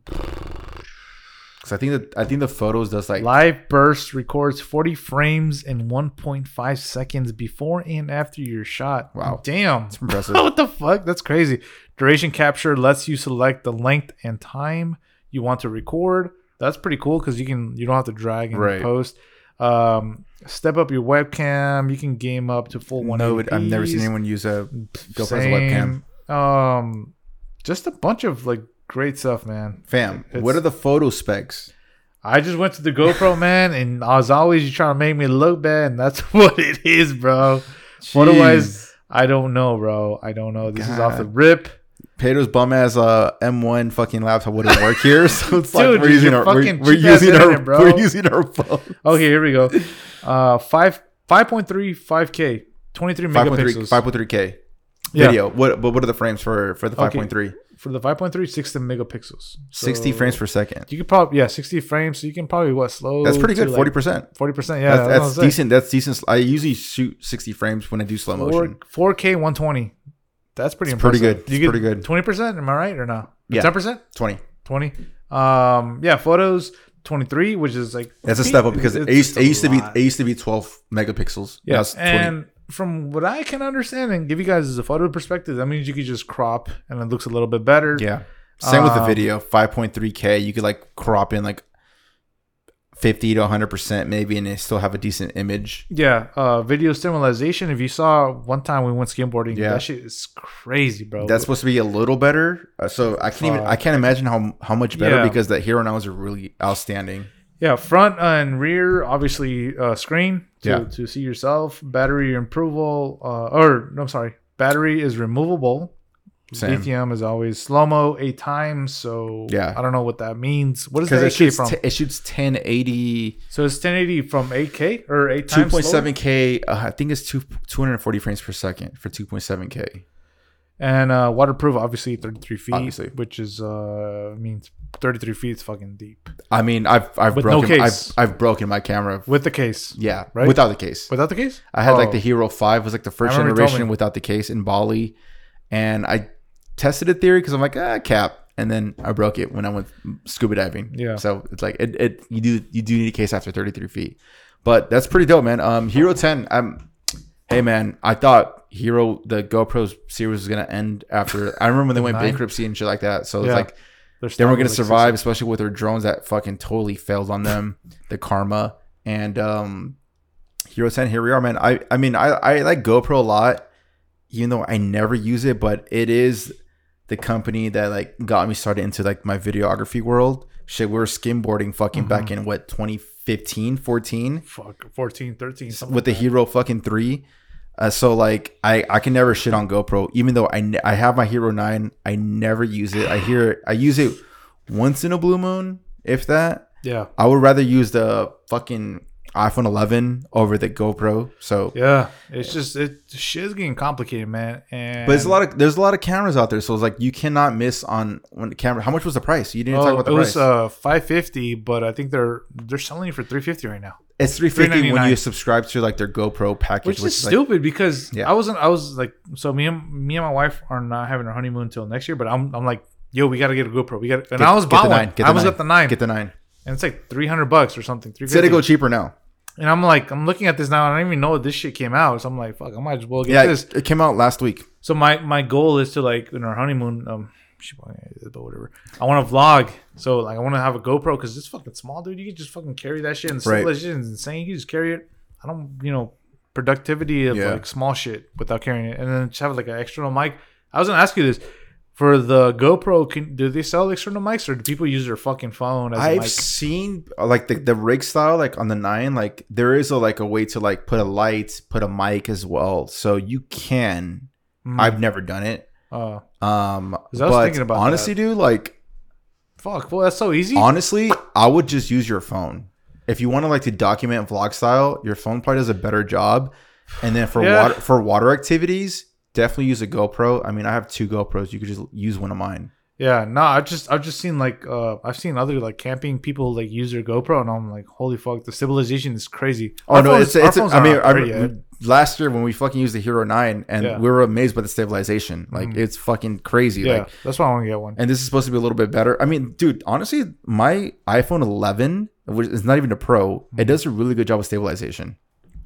Because I think that I think the photos does like live burst records forty frames in one point five seconds before and after your shot. Wow. Damn. it's impressive. What the fuck? That's crazy. Duration capture lets you select the length and time you want to record. That's pretty cool because you can you don't have to drag and Right. post. Um, step up your webcam. You can game up to full one no, eighty. I've never seen anyone use a GoPro as a webcam. Um, just a bunch of like great stuff, man. Fam, It's- what are the photo specs? I just went to the GoPro, man, and as always, you trying to make me look bad, and that's what it is, bro. Otherwise, Jeez. I don't know, bro. I don't know. This is off the God. rip. Pedro's bum ass uh, M one fucking laptop wouldn't work here, so it's like Dude, we're use using your our we're, fucking we're cheap-ass using our internet, bro. we're using our phone. Okay, here we go. Uh, five five point three five K, twenty three five point three megapixels. five point three K Yeah. video. What but what are the frames for for the Okay. five point three? For the five point three, sixty megapixels. sixty So frames per second. You could probably yeah, sixty frames. So you can probably what slow. That's pretty to, good. Forty percent. Forty percent. Yeah, That's, that's, that's decent. That's decent. I usually shoot sixty frames when I do slow motion. Four K one twenty. That's pretty It's pretty impressive. good. It's pretty good. Twenty percent. Am I right or no? Yeah. Ten percent. Twenty. Twenty. Um. Yeah. Photos. Twenty-three, which is like That's a step up because it it's used, a it used to be lot. it used to be twelve megapixels. Now Yeah, it's twenty. and from what I can understand and give you guys a photo perspective, that means you could just crop and it looks a little bit better. Yeah. Same with the Um, video. five point three K. You could like crop in like fifty to one hundred percent maybe, and it still have a decent image. Yeah. Uh, video stimulation. If you saw one time we went skateboarding, Yeah. that shit is crazy, bro. That's supposed to be a little better. Uh, so I can't even Fuck. I can't imagine how how much better Yeah. because the Hero Nows are really outstanding. Yeah, front and rear, obviously, uh, screen to, Yeah. to see yourself. Battery removable, uh, or no, I'm sorry, battery is removable. Same. Lithium is always slow mo eight times. So Yeah. I don't know what that means. What is Because the it eight K shoots from? t- it shoots ten eighty, So it's ten eighty from eight K or eight two times point slower? seven K. Uh, I think it's two two hundred forty frames per second for two point seven K. And uh, waterproof, obviously thirty-three feet, Obviously. which is uh means thirty-three feet is fucking deep I mean, I've I've With no broken case. I've I've broken my camera. with the case. Yeah, Right? without the case. Without the case, I had like Oh. the Hero five was like the first I remember you told generation me. without the case in Bali, and I tested it theory because I'm like ah cap, and then I broke it when I went scuba diving. Yeah. So it's like it, it you do you do need a case after thirty-three feet, but that's pretty dope, man. Um, Hero ten. Um, hey man, I thought Hero the GoPro series was gonna end after. I remember when they went Nine. bankruptcy and shit like that. So it's Yeah. like They're they weren't starting gonna with, like, survive, especially with their drones that fucking totally failed on them, the karma. And um, Hero ten, here we are, man. I I mean, I I like GoPro a lot, even though I never use it, but it is the company that like got me started into like my videography world. Shit, we were skimboarding fucking Mm-hmm. back in what twenty fifteen, fourteen Fuck, fourteen, thirteen, something with the like that. Hero fucking three. Uh, so like I, I can never shit on GoPro, even though I, ne- I have my Hero nine. I never use it. I hear it. I use it once in a blue moon, if that. Yeah. I would rather use the fucking iPhone eleven over the GoPro. So, Yeah, it's just it shit's getting complicated, man. And but it's a lot of there's a lot of cameras out there, so it's like you cannot miss on when the camera. How much was the price? You didn't Oh, talk about the it price. was uh five fifty, but I think they're they're selling it for three fifty right now, it's three fifty when you three ninety-nine. subscribe to like their GoPro package, which, which, is is like, stupid because Yeah. I wasn't. I was like, so me and me and my wife are not having our honeymoon until next year, but I'm I'm like, yo, we got to get a GoPro. We got, and Get- I was get bought the one. nine, get I the was nine, got the nine, get the nine. and it's like three hundred bucks or something. Three Said it fifty. go cheaper now. And I'm like, I'm looking at this now, and I didn't even know this shit came out. So I'm like, fuck, I might as well get Yeah, this. it came out last week. So my my goal is to like in our honeymoon, um, but whatever. I want to vlog, so like I want to have a GoPro because it's fucking small, dude. You can just fucking carry that shit, and Right. that shit is insane. You can just carry it. I don't, you know, productivity of Yeah. like small shit without carrying it, and then just have like an external mic. I was gonna ask you this For the GoPro, can, do they sell external mics or do people use their fucking phone as a I've mic? seen like the, the rig style, like on the nine, like there is a like a way to like put a light, put a mic as well. So you can. Mm. I've never done it. Oh, Um, I was but thinking about honestly, that. dude, like fuck. Well, that's so easy. honestly, I would just use your phone if you want to like to document vlog style. Your phone probably does a better job. And then for Yeah. water for water activities, definitely use a GoPro. I mean, I have two GoPros. You could just use one of mine. Yeah, no, I've just I've just seen like uh I've seen other like camping people like use their GoPro and I'm like, holy fuck, the stabilization is crazy. Oh Our no, phones- it's our it's. phones I mean, aren't I, great yet. last year when we fucking used the Hero nine, and Yeah. we were amazed by the stabilization. Like Mhm. it's fucking crazy. yeah, Like, that's why I want to get one. and this is supposed to be a little bit better. I mean, dude, honestly, my iPhone eleven, which is not even a Pro, it does a really good job with stabilization.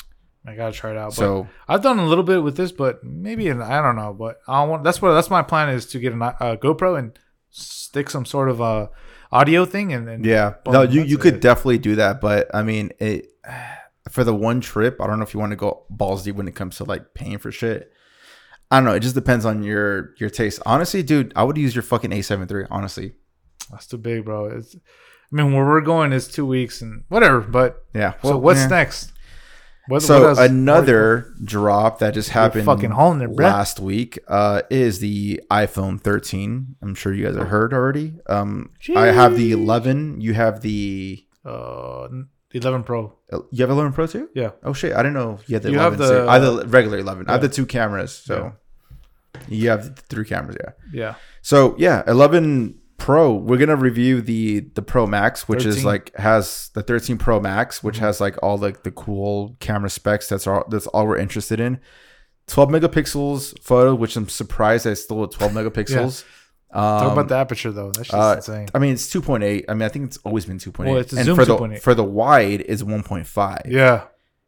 I gotta try it out. But So I've done a little bit with this, but maybe an, I don't know. But I want that's what that's my plan is to get a uh, GoPro and stick some sort of uh, audio thing and, and yeah, boom, no, you that's you could it. definitely do that. But I mean, it for the one trip, I don't know if you want to go balls deep when it comes to like paying for shit. I don't know. It just depends on your your taste. Honestly, dude, I would use your fucking A seven three. Honestly, That's too big, bro. It's, I mean, where we're going is two weeks and whatever. But yeah. so Well, what's yeah. next? What, So what else- another drop that just happened fucking hauling it, bruh. last week uh, is the iPhone thirteen. I'm sure you guys have heard already. Um, I have the eleven. You have the uh, eleven Pro. you have eleven Pro too? Yeah. Oh shit! I didn't know you had the You have eleven. the- I have the regular eleven. I have Yeah. the two cameras. So you have the three cameras. Yeah. Yeah. So yeah, eleven Pro. We're gonna review the the Pro Max, which is thirteen. like has the thirteen Pro Max, which Mm-hmm. has like all like the cool camera specs. That's all. That's all we're interested in. twelve megapixels photo, which I'm surprised I still with twelve megapixels. Um, Talk about the aperture though. That's just uh, insane. I mean, it's two point eight. I mean, I think it's always been two point eight. Well, it's a and zoom for the two point eight. for the wide is one point five. Yeah.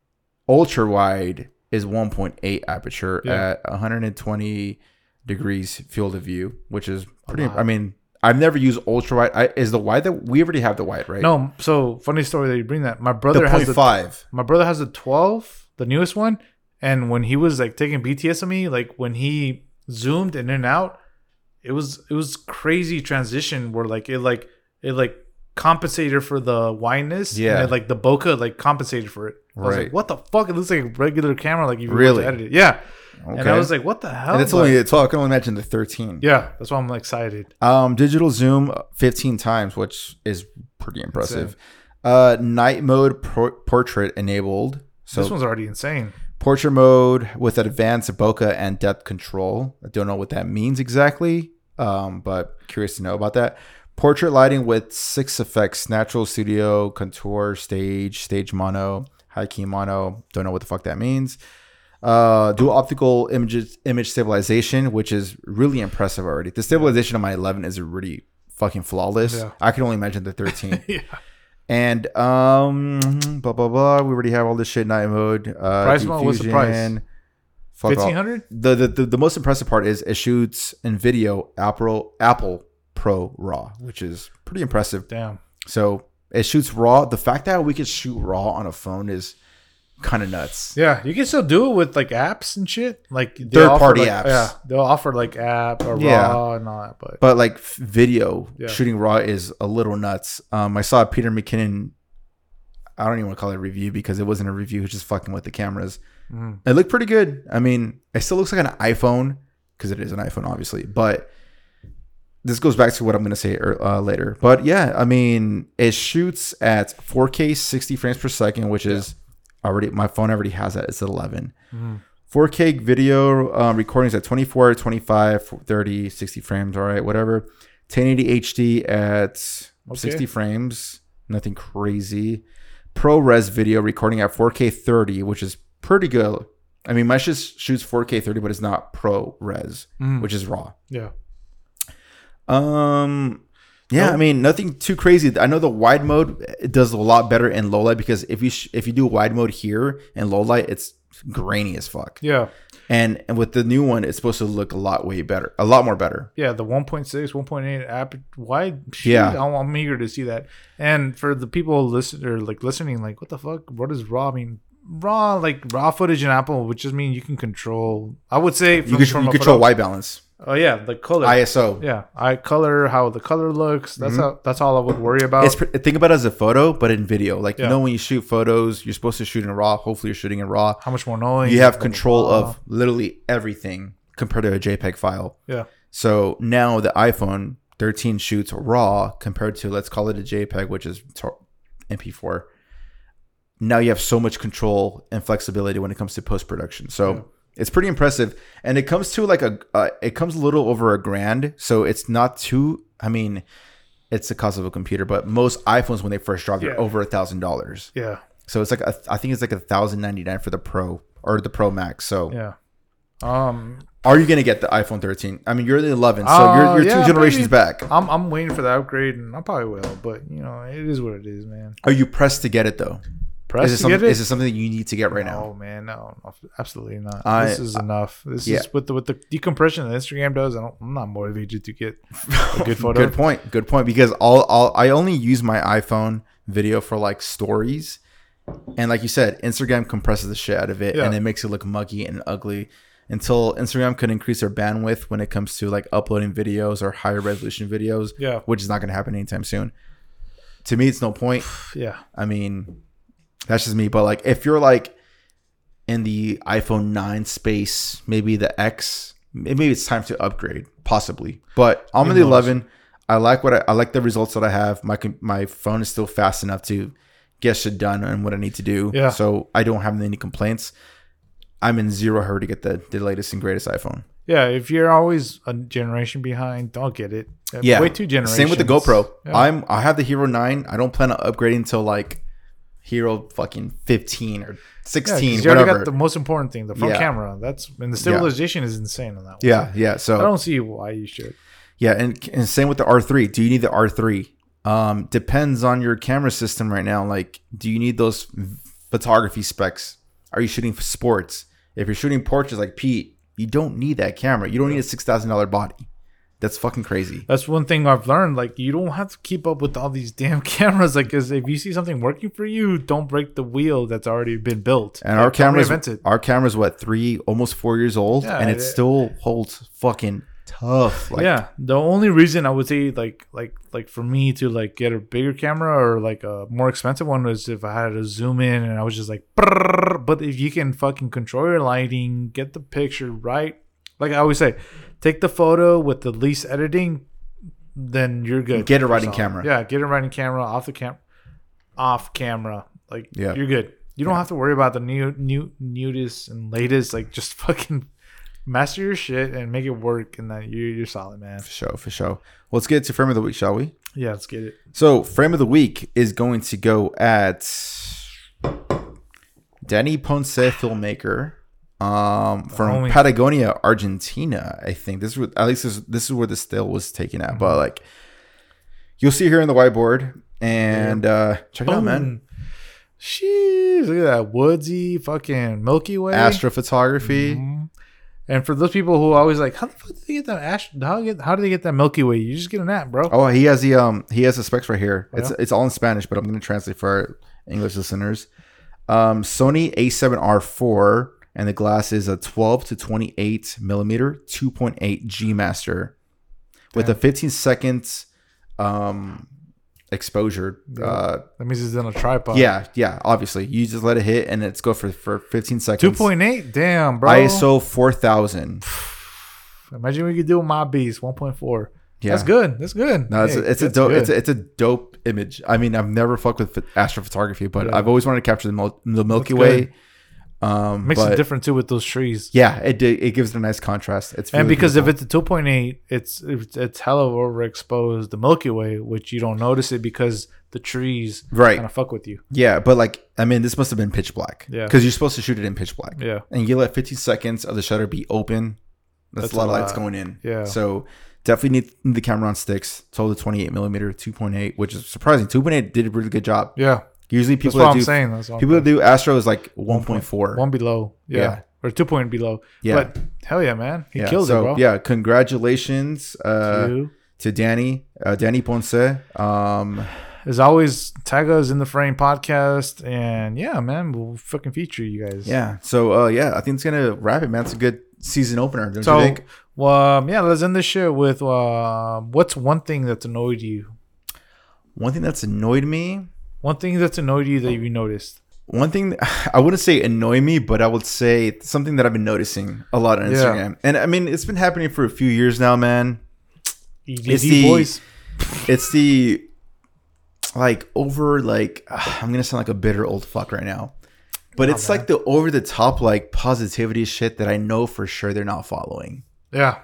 Ultra wide is one point eight aperture Yeah. at one hundred twenty degrees field of view, which is pretty. lot. I mean, I've never used ultra wide. I, is the wide that we already have the wide, right? No. So funny story that you bring that. My the brother has point the five. my brother has the twelve, the newest one, and when he was like taking B T S on me, like when he zoomed in and out, it was it was crazy transition where like it like it like compensated for the wideness. Yeah. And it, like the bokeh like compensated for it. I was Right. like, what the fuck? It looks like a regular camera, like you Really? edit it. Yeah. Okay. And I was like, what the hell? and it's But- only it's all I can only imagine the thirteen. yeah, that's why I'm excited. Um, digital zoom fifteen times, which is pretty impressive. Uh, night mode por- portrait enabled. So this one's already insane. portrait mode with advanced bokeh and depth control. I don't know what that means exactly, um, but curious to know about that. Portrait lighting with six effects: natural, studio, contour, stage, stage mono, high key mono. Don't know what the fuck that means. Uh, dual optical images, image stabilization, which is really impressive already. The stabilization of my eleven is really fucking flawless. Yeah. I can only imagine the thirteen. Yeah. And um, blah blah blah. We already have all this shit. Night mode. Uh, Price mode, what's the price? diffusion. Fuck all. fifteen hundred? The, the the the most impressive part is it shoots in video Apple Apple Pro RAW, which is pretty impressive. Damn. So it shoots RAW. The fact that we could shoot RAW on a phone is kind of nuts. Yeah, you can still do it with like apps and shit. Like they Third offer, party like- apps. Yeah, they'll offer like app or Yeah. raw and all that. But But like f- video Yeah. shooting RAW is a little nuts. Um, I saw Peter McKinnon. I don't even want to call it a review because it wasn't a review. He was just fucking with the cameras. Mhm. It looked pretty good. I mean, it still looks like an iPhone because it is an iPhone, obviously. But this goes back to what I'm going to say uh, later. But yeah, I mean, it shoots at four K sixty frames per second, which is already, my phone already has that. It's at eleven. Mhm. four K video um, recordings at twenty-four, twenty-five, thirty, sixty frames. All right, whatever. ten eighty H D at Okay. sixty frames. Nothing crazy. ProRes video recording at four K thirty, which is pretty good. I mean, my shit shoots four K thirty, but it's not ProRes, Mhm. which is RAW. yeah, Um, yeah, Nope. I mean, nothing too crazy. I know the wide mode it does a lot better in low light because if you sh- if you do wide mode here in low light, it's grainy as fuck. yeah, And and with the new one, it's supposed to look a lot way better, a lot more better. yeah. The one point six, one point eight app wide. Shit, Yeah. I'm, I'm eager to see that. And for the people listen or like listening, like what the fuck? What does raw mean? Raw like raw footage in Apple, which just means you can control. I would say from, You, could, from you a control photo- white balance. Oh yeah, the color. I S O. Yeah, I color how the color looks. That's Mhm. how, that's all I would worry about. It's pr- think about it as a photo, but in video. Like Yeah. you know, when you shoot photos, you're supposed to shoot in RAW. Hopefully, you're shooting in RAW. How much more noise? You have blah, blah, control blah. of literally everything compared to a JPEG file. Yeah. So now the iPhone thirteen shoots RAW compared to, let's call it a JPEG, which is M P four. Now you have so much control and flexibility when it comes to post production. So. Yeah. It's pretty impressive, and it comes to like a, uh, it comes a little over a grand, so it's not too. I mean, it's the cost of a computer, but most iPhones when they first drop, they're Yeah. over a thousand dollars. Yeah. So it's like a, I think it's like a thousand ninety nine for the Pro or the Pro Max. So Yeah. Um, are you gonna get the iPhone thirteen? I mean, you're the eleven, so Uh, you're you're yeah, two generations maybe. back. I'm I'm waiting for the upgrade, and I probably will. But you know, it is what it is, man. Are you pressed to get it though? Press Is it to something? get it? Is it something that you need to get right now? No, man, no, no, absolutely not. I- this is enough. This yeah. is with the with the decompression that Instagram does. I don't, I'm not motivated to get a good photo. Good point. Good point. Because all, all I only use my iPhone video for like stories, and like you said, Instagram compresses the shit out of it, Yeah. and it makes it look muggy and ugly. Until Instagram could increase their bandwidth when it comes to like uploading videos or higher resolution videos, Yeah, which is not going to happen anytime soon. To me, it's no point. yeah, I mean, that's just me. But like, if you're like in the iPhone nine space, maybe the X, maybe it's time to upgrade, possibly. But I'm in the Who knows? eleven. I like what I, I like the results that I have. My com- my phone is still fast enough to get shit done and what I need to do. Yeah. So I don't have any complaints. I'm in zero hurry to get the, the latest and greatest iPhone. yeah. If you're always a generation behind, don't get it. Yeah. Wait two generations. Same with the GoPro. Yeah. I'm I have the Hero nine. I don't plan on upgrading until like Hero fucking fifteen or Yeah, sixteen, 'cause you already whatever. got the most important thing, the front Yeah. camera. That's and the stabilization is insane on that one. yeah, yeah. So I don't see why you should. yeah, and, and same with the R three. Do you need the R three? Um, depends on your camera system right now. Like, do you need those photography specs? Are you shooting for sports? If you're shooting portraits like Pete, you don't need that camera. You don't need a six thousand dollar body. That's fucking crazy. That's one thing I've learned. Like, you don't have to keep up with all these damn cameras. Like, 'cause if you see something working for you, don't break the wheel that's already been built. And our Like, don't cameras, reinvent it. our cameras, what three, almost four years old, Yeah, and it it- still holds fucking tough. Like, yeah, the only reason I would say like like like for me to like get a bigger camera or like a more expensive one was if I had to zoom in and I was just like, brrr. But if you can fucking control your lighting, get the picture right, like I always say, take the photo with the least editing, then you're good. Get a writing So, camera. Yeah, get a writing camera off the cam, off camera. Like Yeah. you're good. You don't have to worry about the new new newest and latest. Like just fucking master your shit and make it work, and that you you're solid, man. for sure, for sure. Well, let's get to frame of the week, shall we? Yeah, let's get it. So, frame of the week is going to go at Danny Ponce, filmmaker, um, from homie. Patagonia, Argentina. I think this is what, at least this, this is where the still was taken at. But like, you'll see here in the whiteboard, and uh, check it out, man. Jeez, look at that woodsy fucking Milky Way. Astrophotography. Mhm. And for those people who are always like, how the fuck did they get that ash? How get how do they get that Milky Way? You just get an app, bro. Oh, he has the um he has the specs right here. Oh, It's yeah? it's all in Spanish, but I'm going to translate for our English listeners. Um, Sony A seven R four, and the glass is a twelve to twenty-eight millimeter two point eight G Master with a Damn. fifteen seconds um exposure. Yeah. Uh, That means it's in a tripod. yeah, yeah. Obviously, you just let it hit, and it's go for for fifteen seconds. two point eight. Damn, bro. I S O four thousand. Imagine we could do with my beast one point four. Yeah. That's good. That's good. No, it's, Hey, a, it's a that's dope. good. It's a, it's a dope image. I mean, I've never fucked with ph- astrophotography, but Yeah. I've always wanted to capture the, Mil- the Milky That's Way. good. Um, Makes but it different too with those trees. Yeah, it di- it gives it a nice contrast. It's really And because if beautiful. it's a two point eight, it's it's it's hella overexposed the Milky Way, which you don't notice it because the trees right, kind of fuck with you. yeah, but like I mean, this must have been pitch black. Yeah. because you're supposed to shoot it in pitch black. Yeah. and you let fifteen seconds of the shutter be open. That's, That's a lot a of lights lot. going in. Yeah. so definitely need, need the camera on sticks. Told the twenty-eight millimeter two point eight, which is surprising. two point eight did a really good job. Yeah. Usually That's people what that I'm do saying. That's what people I'm that do Astro is like one point four. One below. Yeah. Yeah. Or two point below. Yeah. But hell yeah, man. He yeah. killed so, it, bro. Yeah, congratulations uh, You. to Danny, uh, Danny Ponce. Um, As always, tag us in the frame podcast. And yeah, man, we'll fucking feature you guys. yeah. So uh, yeah, I think it's gonna wrap it, man. It's a good, season opener, don't So, you think? well, um, yeah, let's end this shit with uh, what's one thing that's annoyed you? One thing that's annoyed me. One thing that's annoyed you that you noticed. One thing I wouldn't say annoy me, but I would say something that I've been noticing a lot on Instagram. Yeah. And I mean, it's been happening for a few years now, man. E D D it's the boys. It's the like over like I'm gonna sound like a bitter old fuck right now, but not it's bad. Like the over the top like positivity shit that I know for sure they're not following. Yeah,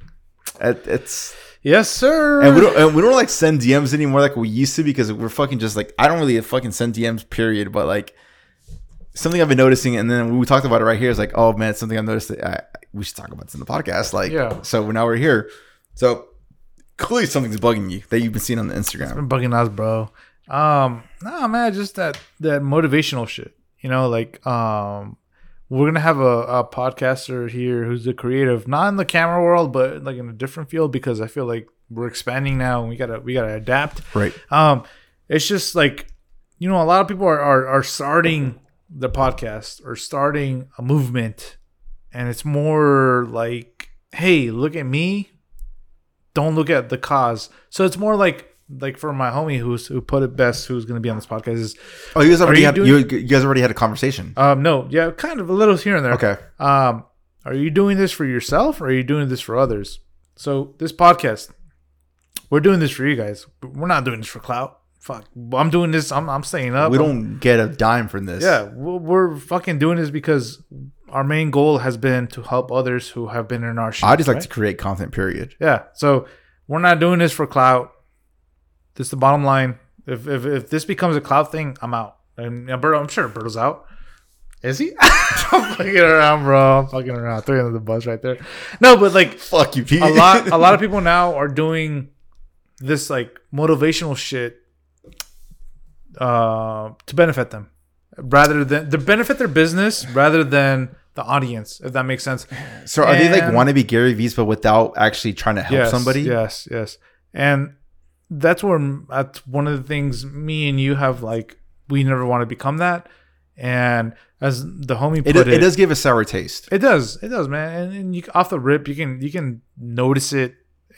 it, it's. Yes, sir. And we don't and we don't like send D Ms anymore like we used to because we're fucking just like I don't really fucking send D Ms period, but like something I've been noticing, and then we talked about it right here is like, oh man, it's something I've noticed that I, we should talk about this in the podcast. Like, yeah. So now we're here. So clearly something's bugging you that you've been seeing on the Instagram. It's been bugging us, bro. Um, nah, man, just that that motivational shit. You know, like um. We're going to have a, a podcaster here who's a creative, not in the camera world, but like in a different field because I feel like we're expanding now and we got to we got to adapt. Right. Um, it's just like, you know, a lot of people are, are, are starting the podcast or starting a movement and it's more like, hey, look at me. Don't look at the cause. So it's more like, like for my homie who's who put it best, who's going to be on this podcast is. Oh, you guys already you had doing, you, you guys already had a conversation. Um, no, yeah, kind of a little here and there. Okay. Um, are you doing this for yourself or are you doing this for others? So this podcast, we're doing this for you guys. We're not doing this for clout. Fuck, I'm doing this. I'm I'm staying up. We don't I'm, get a dime from this. Yeah, we're, we're fucking doing this because our main goal has been to help others who have been in our shoes. I just like right? to create content. Period. Yeah. So we're not doing this for clout. This is the bottom line. If if if this becomes a cloud thing, I'm out. And yeah, Berto, I'm sure Berto's out. Is he? I'm fucking around, bro. I'm fucking around. Throwing under the bus right there. No, but like, fuck you, Pete. A lot, a lot of people now are doing this like motivational shit uh, to benefit them, rather than to benefit their business rather than the audience. If that makes sense. So are and, they like want to be Gary V's, but without actually trying to help yes, somebody? Yes, yes, and. That's where that's one of the things me and you have like we never want to become that, and as the homie put it, it, it does give a sour taste. It does, it does, man. And, and you off the rip, you can you can notice it,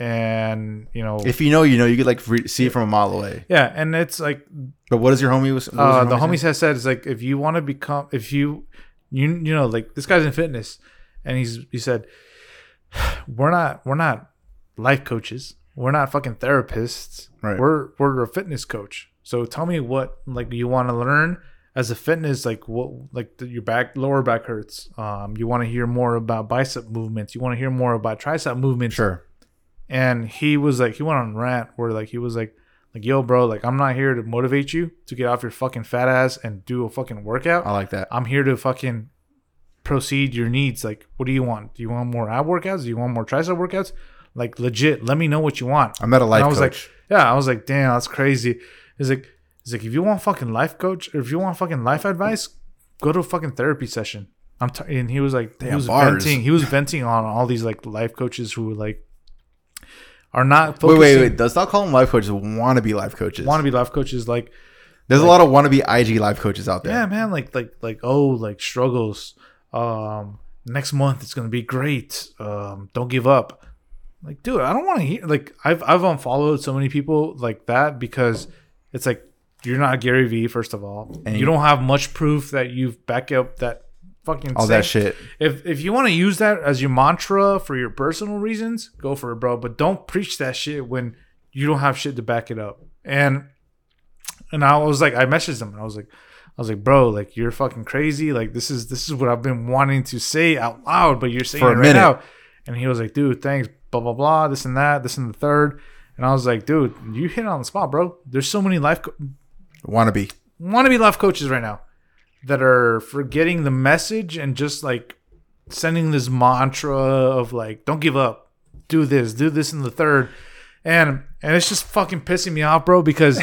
and you know if you know, you know, you could like re- see it from a mile away. Yeah, and it's like. But what is your homie? Was, uh, your the homie homie has said it's like if you want to become if you you you know like this guy's in fitness, and he's he said we're not we're not life coaches. We're not fucking therapists. Right. We're we're a fitness coach. So tell me what like you want to learn as a fitness, like what like the, your back lower back hurts. Um, you want to hear more about bicep movements. You want to hear more about tricep movements. Sure. And he was like, he went on a rant where like he was like, like yo, bro, like I'm not here to motivate you to get off your fucking fat ass and do a fucking workout. I like that. I'm here to fucking proceed your needs. Like, what do you want? Do you want more ab workouts? Do you want more tricep workouts? Like legit, let me know what you want. I'm not a life and I was coach. Like, yeah, I was like, damn, that's crazy. He's like, he's like, if you want fucking life coach, or if you want fucking life advice, go to a fucking therapy session. I'm t- and he was like, damn, he was bars. venting. He was venting on all these like life coaches who like are not. Wait, wait, wait. Does not call them life coaches. Want to be life coaches. Want to be life coaches. Like, there's like, a lot of wannabe I G life coaches out there. Yeah, man. Like, like, like, oh, like struggles. Um, next month it's gonna be great. Um, don't give up. Like, dude, I don't want to hear. Like, I've I've unfollowed so many people like that because it's like you're not Gary Vee, first of all. And you don't have much proof that you've back up that fucking all that shit. If if you want to use that as your mantra for your personal reasons, go for it, bro. But don't preach that shit when you don't have shit to back it up. And and I was like, I messaged him and I was like, I was like, bro, like you're fucking crazy. Like this is this is what I've been wanting to say out loud, but you're saying for it a right minute. now. And he was like, dude, thanks, blah blah blah, this and that, this and the third. And I was like, dude, you hit it on the spot, bro. There's so many life co- wannabe wannabe life coaches right now that are forgetting the message and just like sending this mantra of like, don't give up, do this, do this in the third. And and it's just fucking pissing me off, bro, because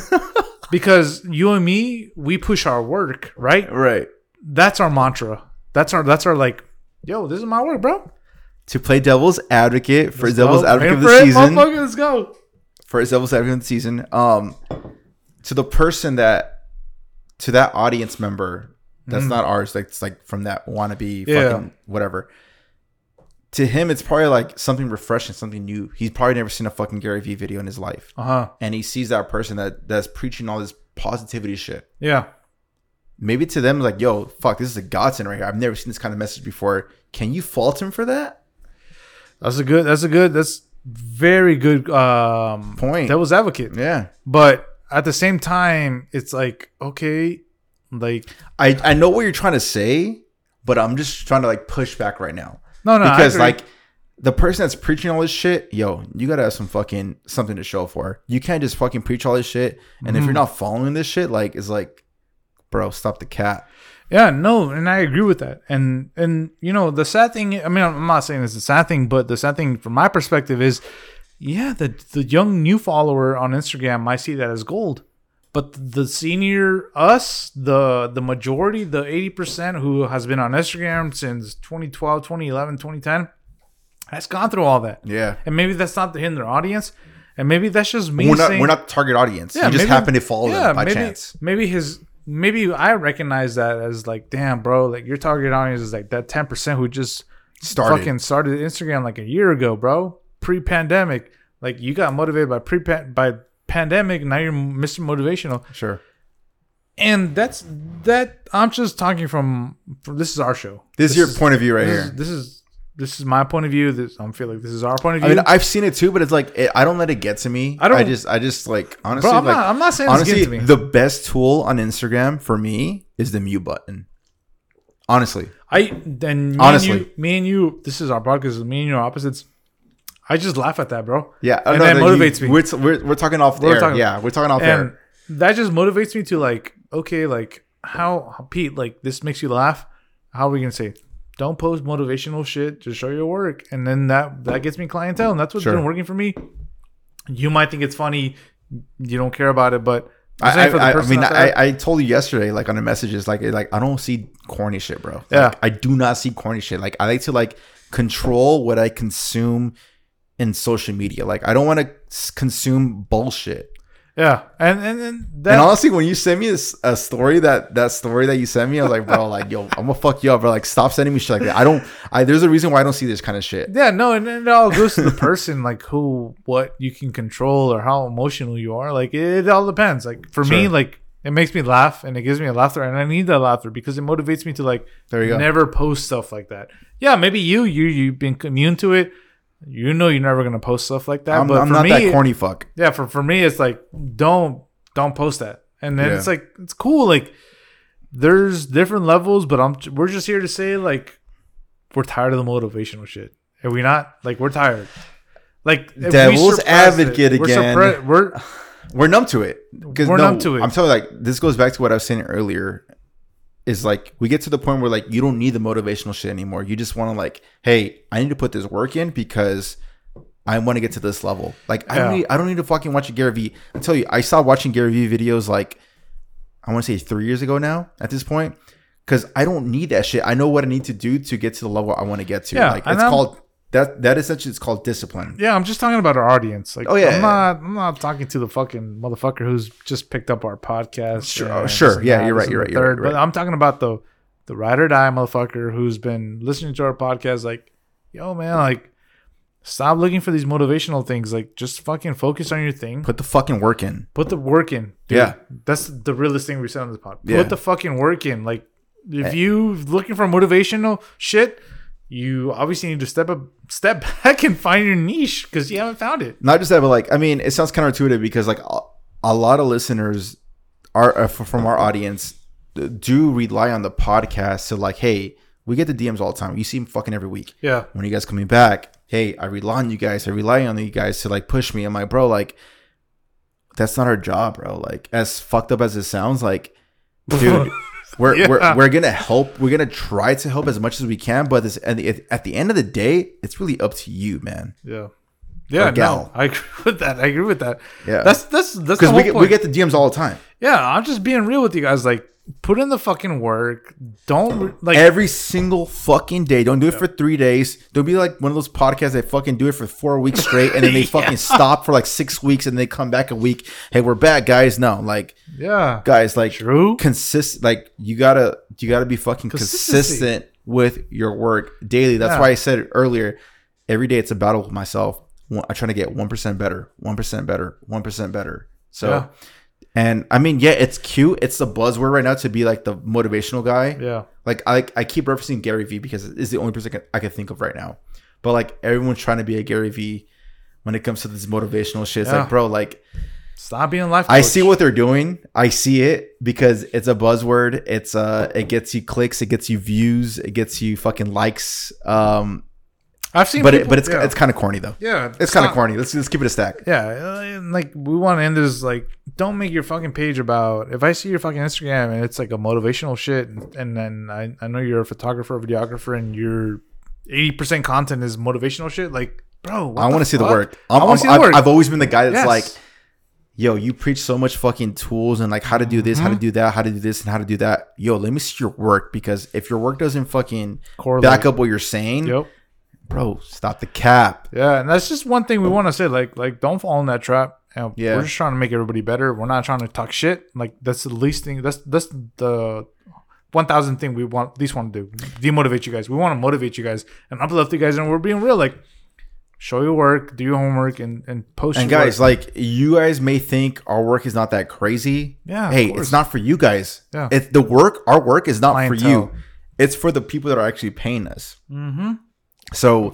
because you and me, we push our work, right? Right. That's our mantra. That's our that's our like, yo, this is my work, bro. To play devil's advocate for let's devil's go. advocate of the it, season. Let's go. For devil's advocate of the season. Um to the person that to that audience member that's mm. not ours, like it's like from that wannabe yeah. fucking whatever. to him, it's probably like something refreshing, something new. He's probably never seen a fucking Gary Vee video in his life. Uh-huh. And he sees that person that that's preaching all this positivity shit. Yeah. Maybe to them, like, yo, fuck, this is a godsend right here. I've never seen this kind of message before. Can you fault him for that? That's a good, that's a good, that's very good um, point. Devil's advocate. Yeah. But at the same time, it's like, okay, like. I, I know what you're trying to say, but I'm just trying to like push back right now. No, no, because like the person that's preaching all this shit, yo, you gotta have some fucking something to show for. You can't just fucking preach all this shit, and mm-hmm. if you're not following this shit, like, it's like, bro, stop the cat. Yeah, no, and I agree with that. And and you know, the sad thing, I mean, I'm not saying it's a sad thing, but the sad thing from my perspective is, yeah, the the young new follower on Instagram might see that as gold. But the senior us, the the majority, the eighty percent who has been on Instagram since twenty twelve, twenty eleven, twenty ten, has gone through all that. Yeah. And maybe that's not in their audience. And maybe that's just me we're not, saying... We're not the target audience. Yeah, you just maybe, happen to follow yeah, them by maybe, chance. Maybe his... Maybe I recognize that as like, damn, bro, like your target audience is like that ten percent who just started. fucking started Instagram like a year ago, bro. Pre-pandemic. Like, you got motivated by pre by pandemic, now you're Mister Motivational. Sure. And that's that. I'm just talking from, from this is our show. This, this is your point of view right this here. Is, this is this is my point of view. This I feel like this is our point of I view. mean, I've seen it too, but it's like it, I don't let it get to me. I don't. I just, I just like honestly, bro, I'm like not, I'm not saying honestly, it's getting to me. The best tool on Instagram for me is the mute button. Honestly, I then me honestly, and you, me and you. This is our podcast. Me and you are opposites. I just laugh at that, bro. Yeah, and no, that no, motivates you, me. We're, we're, we're talking off we're air. Talking, yeah, we're talking off and air. That just motivates me to like, okay, like how Pete, like this makes you laugh. How are we gonna say? Don't post motivational shit. Just show your work, and then that that gets me clientele, and that's what's sure. been working for me. You might think it's funny, you don't care about it, but I, I, I mean, I, I told you yesterday, like on the messages, like like I don't see corny shit, bro. Like, yeah, I do not see corny shit. Like I like to like control what I consume in social media. Like I don't want to consume bullshit. Yeah, and and and, that, and honestly, when you send me a, a story that that story that you sent me, I was like, bro, like yo, I'm gonna fuck you up, bro. Like stop sending me shit like that. I don't. I there's a reason why I don't see this kind of shit. Yeah, no, and, and it all goes to the person, like who, what you can control or how emotional you are. Like it, it all depends. Like for sure. me, like it makes me laugh and it gives me a laughter, and I need that laughter because it motivates me to like there you go. Never post stuff like that. Yeah, maybe you you you've been immune to it. You know you're never gonna post stuff like that. I'm, but I'm for not me, that corny fuck. Yeah, for for me, it's like don't don't post that, and then yeah. it's like it's cool. Like there's different levels, but I'm we're just here to say like we're tired of the motivational shit. Are we not? Like we're tired. Like devil's advocate it, again. We're, suppre- we're we're numb to it. We're no, numb to it. I'm telling you, like this goes back to what I was saying earlier. Is like we get to the point where like you don't need the motivational shit anymore. You just want to like, hey, I need to put this work in because I want to get to this level. Like I don't yeah. need I don't need to fucking watch a Gary Vee. I tell you, I stopped watching Gary Vee videos like I want to say three years ago now at this point because I don't need that shit. I know what I need to do to get to the level I want to get to. Yeah, like it's I'm, called that. That essentially is called discipline. Yeah, I'm just talking about our audience. Like, oh yeah, I'm not. I'm not talking to the fucking motherfucker who's just picked up our podcast. Sure, sure. Yeah, you're right. You're right. You're right. But I'm talking about the. The ride or die motherfucker who's been listening to our podcast, like, yo, man, like, stop looking for these motivational things. Like, just fucking focus on your thing. Put the fucking work in. Put the work in. Dude. Yeah. That's the realest thing we said on this pod. Yeah. Put the fucking work in. Like, if you looking for motivational shit, you obviously need to step up, step back and find your niche because you haven't found it. Not just that, but like, I mean, it sounds counterintuitive because like a, a lot of listeners are uh, from our audience do rely on the podcast to like, hey, we get the D Ms all the time. You see them fucking every week. Yeah. When you guys coming back, hey, I rely on you guys. I rely on you guys to like push me. I'm like, bro, like, that's not our job, bro. Like, as fucked up as it sounds, like, dude, we're yeah. we're we're gonna help. We're gonna try to help as much as we can. But this, at the, at the end of the day, it's really up to you, man. Yeah. Yeah, no, I agree with that. I agree with that. Yeah, that's that's that's because we get, we get the D Ms all the time. Yeah, I'm just being real with you guys. Like, put in the fucking work. Don't like every single fucking day. Don't do it yeah. for three days. Don't be like one of those podcasts that fucking do it for four weeks straight and then they fucking yeah. stop for like six weeks and they come back a week. Hey, we're back, guys. No, like, yeah, guys, like, true, consistent. Like, you gotta, you gotta be fucking consistent with your work daily. That's Yeah. why I said it earlier. Every day it's a battle with myself. I'm trying to get one percent better, one percent better, one percent better. So, Yeah. and I mean, yeah, it's cute. It's the buzzword right now to be like the motivational guy. Yeah. Like I, I keep referencing Gary Vee because it's the only person I can, I can think of right now. But like everyone's trying to be a Gary Vee when it comes to this motivational shit. It's Yeah. like, bro, like Stop being a life coach. I see what they're doing. I see it because it's a buzzword. It's uh, it gets you clicks, it gets you views, it gets you fucking likes. Um, I've seen, but people, it, but it's yeah. it's kind of corny though. yeah, It's kind of not- corny. Let's let's keep it a stack. Yeah, uh, like we want to end this like, don't make your fucking page about. If I see your fucking Instagram and it's like a motivational shit, and, and then I, I know you're a photographer, a videographer, and your eighty percent content is motivational shit. Like, bro, what I want to the see the fuck? work. I I'm, want I'm, to see the I've, work. I've always been the guy that's Yes. like, yo, you preach so much fucking tools and like how to do this, how to Mm-hmm. do that, how to do this, and how to do that. Yo, let me see your work because if your work doesn't fucking Correlate. back up what you're saying, Yep. bro, stop the cap. Yeah, and that's just one thing we want to say. Like, like don't fall in that trap. And Yeah. we're just trying to make everybody better. We're not trying to talk shit. Like that's the least thing. That's that's the one thousand thing we want. At least want to do. Demotivate you guys. We want to motivate you guys and uplift you guys. And we're being real. Like, show your work, do your homework, and and post. And your guys, work. like you guys may think our work is not that crazy. Yeah, of Hey, course. it's not for you guys. Yeah. It's the work. Our work is not for Clientele. you. It's for the people that are actually paying us. Mm-hmm. So,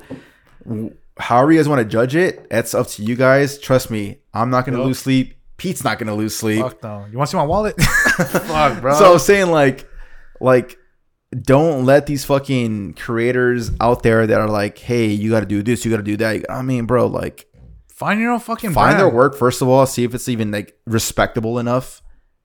w- however you guys want to judge it, it's up to you guys. Trust me, I'm not gonna Yep. lose sleep. Pete's not gonna lose sleep. fuck no. You want to see my wallet? Fuck, bro. So I'm saying like, like, don't let these fucking creators out there that are like, hey, you got to do this, you got to do that. I mean, bro, like, find your own fucking find brand. their work first of all, see if it's even like respectable enough,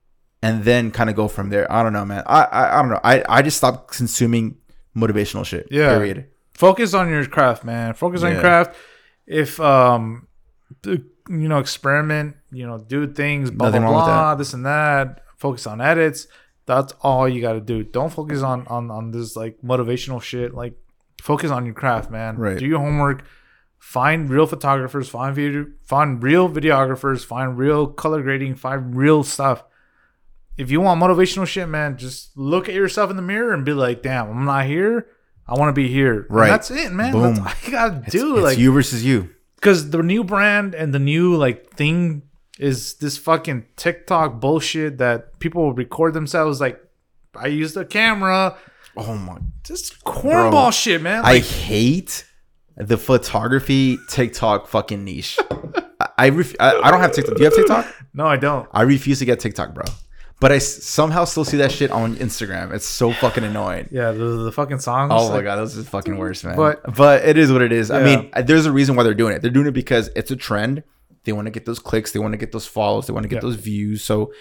and then kind of go from there. I don't know, man. I I, I don't know. I I just stopped consuming motivational shit. Yeah. Period. Focus on your craft, man. Focus on Yeah. your craft. If um, th- you know, experiment. You know, do things. Blah Nothing blah wrong with blah. This and that. Focus on edits. That's all you got to do. Don't focus on on on this like motivational shit. Like, focus on your craft, man. Right. Do your homework. Find real photographers. Find video. Find real videographers. Find real color grading. Find real stuff. If you want motivational shit, man, just look at yourself in the mirror and be like, "Damn, I'm not here. I want to be here." And Right. that's it, man. Boom. That's all you gotta It's, do. it's like, you versus you. because the new brand and the new like thing is this fucking TikTok bullshit that people will record themselves. Like, I used a camera. Oh my. Just cornball shit, man. I Like, hate the photography TikTok fucking niche. I I, ref- I I don't have TikTok. Do you have TikTok? no, I don't. I refuse to get TikTok, bro. But I s- somehow still see that shit on Instagram. It's so fucking annoying. Yeah, the, the fucking songs. Oh my like, god, those are fucking worse, man. But- But but it is what it is. I Yeah. mean, there's a reason why they're doing it. They're doing it because it's a trend. They want to get those clicks. They want to get those follows. They want to get Yeah. those views. So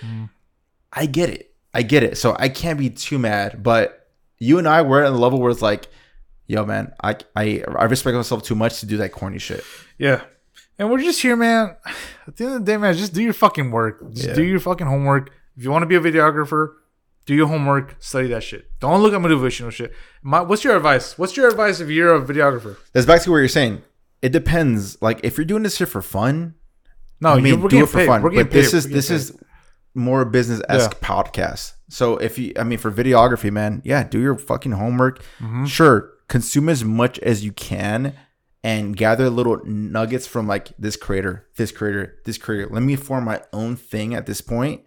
I get it. I get it. So I can't be too mad. But you and I were at a level where it's like, yo, man, I I I respect myself too much to do that corny shit. Yeah. And we're just here, man. At the end of the day, man, just do your fucking work. Just Yeah. do your fucking homework. If you want to be a videographer, do your homework, study that shit. Don't look at motivational shit. My, what's your advice? What's your advice if you're a videographer? That's back to what you're saying. It depends. Like if you're doing this shit for fun, No, I you- mean, we're do getting it for paid. fun. We're getting But this paid. is We're this getting is more business esque Yeah. podcast. So if you, I mean, for videography, man, yeah, do your fucking homework. Mm-hmm. Sure, consume as much as you can, and gather little nuggets from like this creator, this creator, this creator. Let me form my own thing at this point.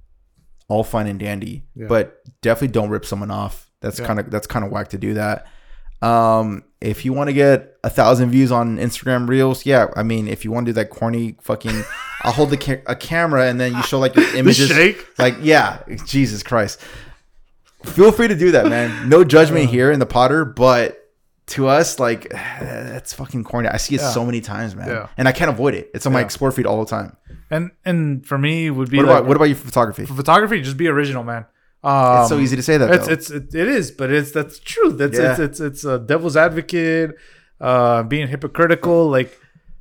All fine and dandy, Yeah. but definitely don't rip someone off. That's Yeah. kind of that's kind of whack to do that. Um, if you want to get a thousand views on Instagram Reels, yeah, I mean, if you want to do that corny fucking, I'll hold the ca- a camera and then you show like your images, shake? like yeah, Jesus Christ. Feel free to do that, man. No judgment here in the Potter, but to us, like that's fucking corny. I see it Yeah. so many times, man, Yeah. and I can't avoid it. It's on my Yeah. explore feed all the time. And and for me, would be What like, about what about your photography? for photography, just be original, man. Um, It's so easy to say that. It's though. it's it, it is, but it's that's true. That's Yeah. it's it's it's a devil's advocate, uh, being hypocritical. Like,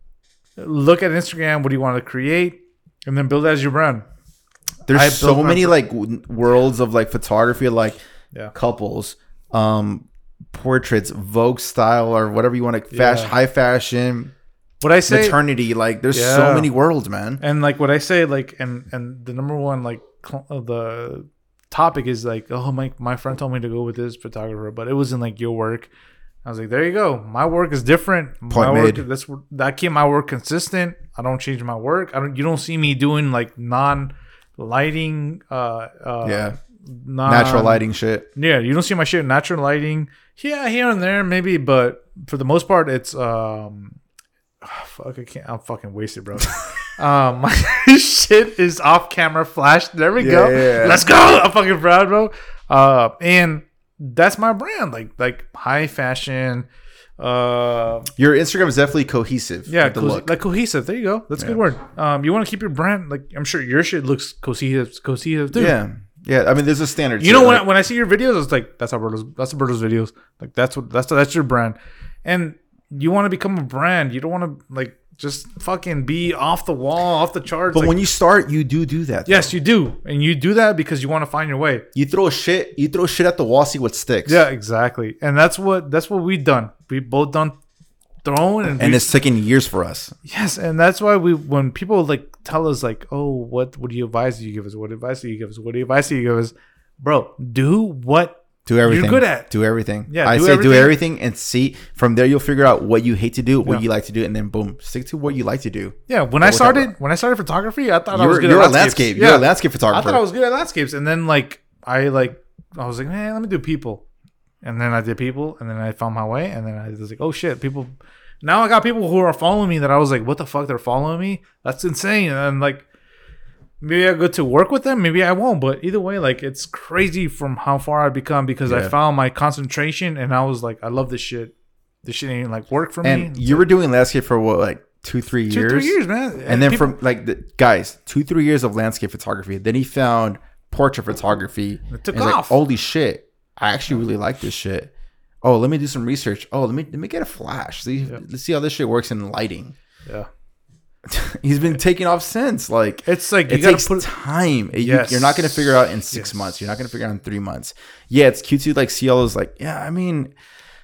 look at Instagram. What do you want to create, and then build it as your brand. There's I so built my- many like w- worlds of like photography, like Yeah. couples, um, portraits, Vogue style, or whatever you want to fashion, Yeah. high fashion, What I say, maternity. Like, there's Yeah. so many worlds, man. and like what I say, like and and the number one like cl- uh, the topic is like, oh my my friend told me to go with this photographer, but it wasn't like your work. I was like, there you go. My work is different. Point my made. work that's that keep my work consistent. I don't change my work. I don't. You don't see me doing like non lighting. Uh, uh, Yeah. non, Natural lighting shit. Yeah, you don't see my shit natural lighting. Yeah, here and there maybe, but for the most part, it's um, oh, fuck. I can't. I'm fucking wasted, bro. um, my shit is off camera flash. There we Yeah, go. yeah, yeah. Let's go. I'm fucking proud, bro. Uh, and that's my brand, like like high fashion. Uh, Your Instagram is definitely cohesive. yeah, with the co- look. like cohesive. There you go. That's a good word. Um, you want to keep your brand, like I'm sure your shit looks cohesive, cohesive too. Yeah. Yeah. I mean, there's a standard. You know, to it, when like- when I see your videos, it's like that's Alberto's. That's Alberto's videos. Like that's what that's that's your brand, and you want to become a brand. You don't want to like just fucking be off the wall, off the charts. But like, when you start, you do do that. yes, you do, and you do that because you want to find your way. You throw shit. You throw shit at the wall, see what sticks. Yeah, exactly, and that's what that's what we've done. We both done thrown, and, And we, it's taken years for us. yes, and that's why we when people like tell us like, oh, what what do you advise do you give us? What advice do you give us? What advice do you give us? Bro, do what Do everything. you're good at. Do everything. Yeah, I do say do everything. everything and see. From there, you'll figure out what you hate to do, what Yeah. you like to do, and then boom, stick to what you like to do. Yeah, when I with that, started when I started photography, I thought I was You're, good you're at a landscapes. landscape. Yeah. You're a landscape I photographer. thought I was good at landscapes, and then like I like I was like, man, let me do people, and then I did people, and then I found my way, and then I was like, oh shit, people. Now I got people who are following me that I was like, what the fuck, they're following me? That's insane. And I'm like, maybe I go to work with them, maybe I won't, but either way, like it's crazy from how far I've become because I Yeah. found my concentration, and I was like, I love this shit. This shit ain't like work for and me. you were doing landscape for what, like two, three two, years? three years, man. And then people- from like the guys, two, three years of landscape photography. Then he found portrait photography. It took and he's off. Like, holy shit! I actually really like this shit. Oh, let me do some research. Oh, let me let me get a flash. See, let's see how this shit works in lighting. yeah. He's been taking off since. Like It's like you it gotta takes put time. You- Yes. You're not going to figure out in six Yes. months. You're not going to figure out in three months. Yeah, it's cute to like see all those. Like, yeah, I mean,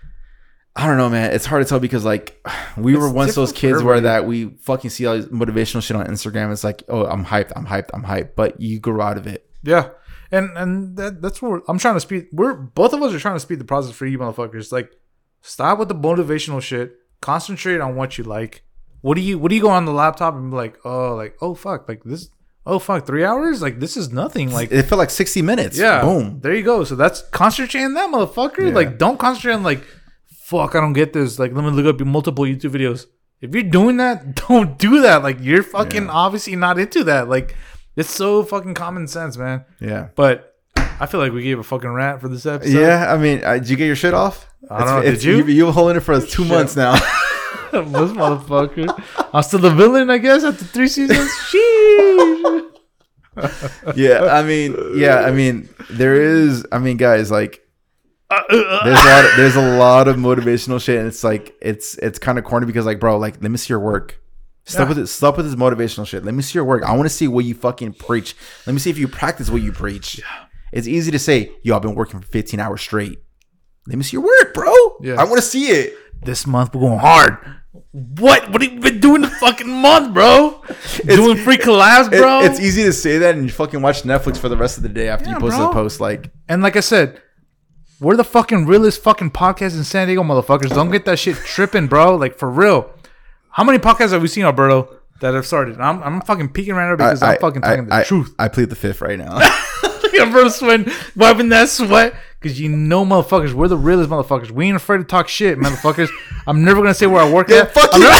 I don't know, man. It's hard to tell because like we It's were once those different for kids where everybody. that we fucking see all this motivational shit on Instagram. It's like, oh, I'm hyped. I'm hyped. I'm hyped. But you grow out of it. Yeah, and and that, that's what I'm trying to speed. We're both of us are trying to speed the process for you, motherfuckers. Like, stop with the motivational shit. Concentrate on what you like. What do you What do you go on the laptop and be like, oh, like oh fuck, like this, oh fuck, three hours, like this is nothing. Like, It felt like sixty minutes. yeah, Boom. there you go. So that's concentrate on that, motherfucker. Yeah. Like, don't concentrate on like, fuck, I don't get this. Like, let me look up your multiple YouTube videos. If you're doing that, don't do that. Like, you're fucking Yeah. obviously not into that. Like, it's so fucking common sense, man. Yeah. But I feel like we gave a fucking rant for this episode. Yeah. I mean, uh, did you get your shit off? I don't know. Did you? You've been holding it for two months now. This motherfucker. I'm still the villain, I guess, after three seasons. Sheesh. Yeah. I mean, yeah. I mean, there is. I mean, guys, like. Uh, uh, uh. There's a lot of, there's a lot of motivational shit, and it's like it's it's kind of corny because like, bro, like let me see your work. Stop Yeah. with it. Stop with this motivational shit. Let me see your work. I want to see what you fucking preach. Let me see if you practice what you preach. It's easy to say, yo, I've been working for fifteen hours straight. Let me see your work, bro. Yeah. I want to see it. This month we're going hard. What? What have you been doing the fucking month, bro? Doing free collabs, It- bro. it's easy to say that and you fucking watch Netflix for the rest of the day after Yeah, you post bro. a post. Like, And like I said, we're the fucking realest fucking podcast in San Diego, motherfuckers. Don't get that shit tripping, bro. Like, for real. How many podcasts have we seen, Alberto, that have started? I'm, I'm fucking peeking right now because I, am fucking talking I, the truth. I plead the fifth right now. Alberto sweating, wiping that sweat. Because you know, motherfuckers, we're the realest motherfuckers. We ain't afraid to talk shit, motherfuckers. I'm never going to say where I work Yeah, at. fuck I'm you. never-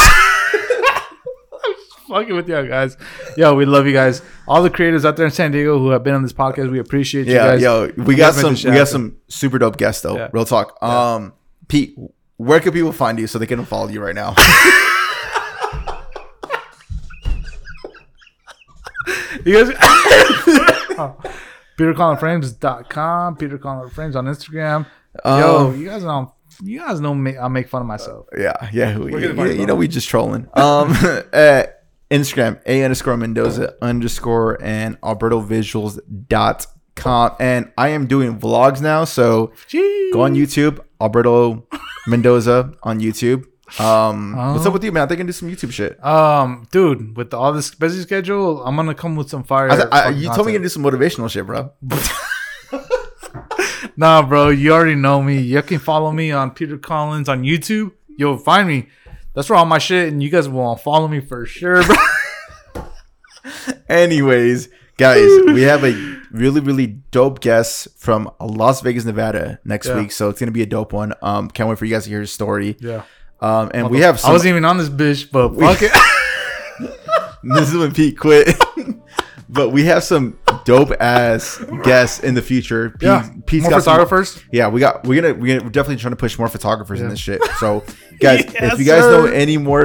I'm just fucking with you guys. Yo, we love you guys. All the creators out there in San Diego who have been on this podcast, we appreciate you Yeah, guys. yo, we You got guys made some this we shit got happen. some super dope guests though. Yeah. Real talk. Um, Pete, where can people find you so they can follow you right now? You guys, peter collin frames dot com, Peter Collin Frames on Instagram. Yo, Um, you guys know, you guys know me. I make fun of myself. yeah, yeah, we, We're yeah, getting funny, you bro. know we just trolling. Um, uh, Instagram a underscore Mendoza underscore and Alberto Visuals dot com, and I am doing vlogs now, so Jeez. go on YouTube, Alberto Mendoza on YouTube. Um, what's up with you, man? I think I can do some YouTube shit. Um, dude, with all this busy schedule, I'm gonna come with some fire. I, I, fucking you told me you content. can do some motivational shit, bro. Nah, bro, you already know me. You can follow me on Peter Collins on YouTube. You'll find me. That's where all my shit, and you guys will follow me for sure, bro. Anyways, guys, we have a really, really dope guest from Las Vegas, Nevada next Yeah. week. So it's going to be a dope one. Um, can't wait for you guys to hear his story. Yeah. Um, and we have some, I wasn't even on this bitch, but fuck it. this is when Pete quit. But we have some dope ass guests in the future. Pete, Yeah. Pete's More got some- photographers. yeah, we got we're gonna we're, gonna, we're definitely trying to push more photographers in Yeah. this shit. So, guys, Yes, if you guys sir. know any more,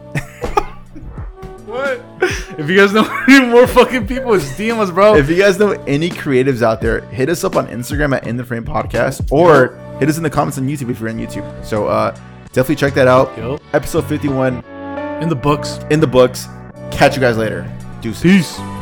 What? If you guys know any more fucking people, just D M us, bro. if you guys know any creatives out there, hit us up on Instagram at In the Frame Podcast, or hit us in the comments on YouTube if you're on YouTube. So, uh, definitely check that out. Yo. Episode fifty-one In the books. in the books. Catch you guys later. Deuces. Peace.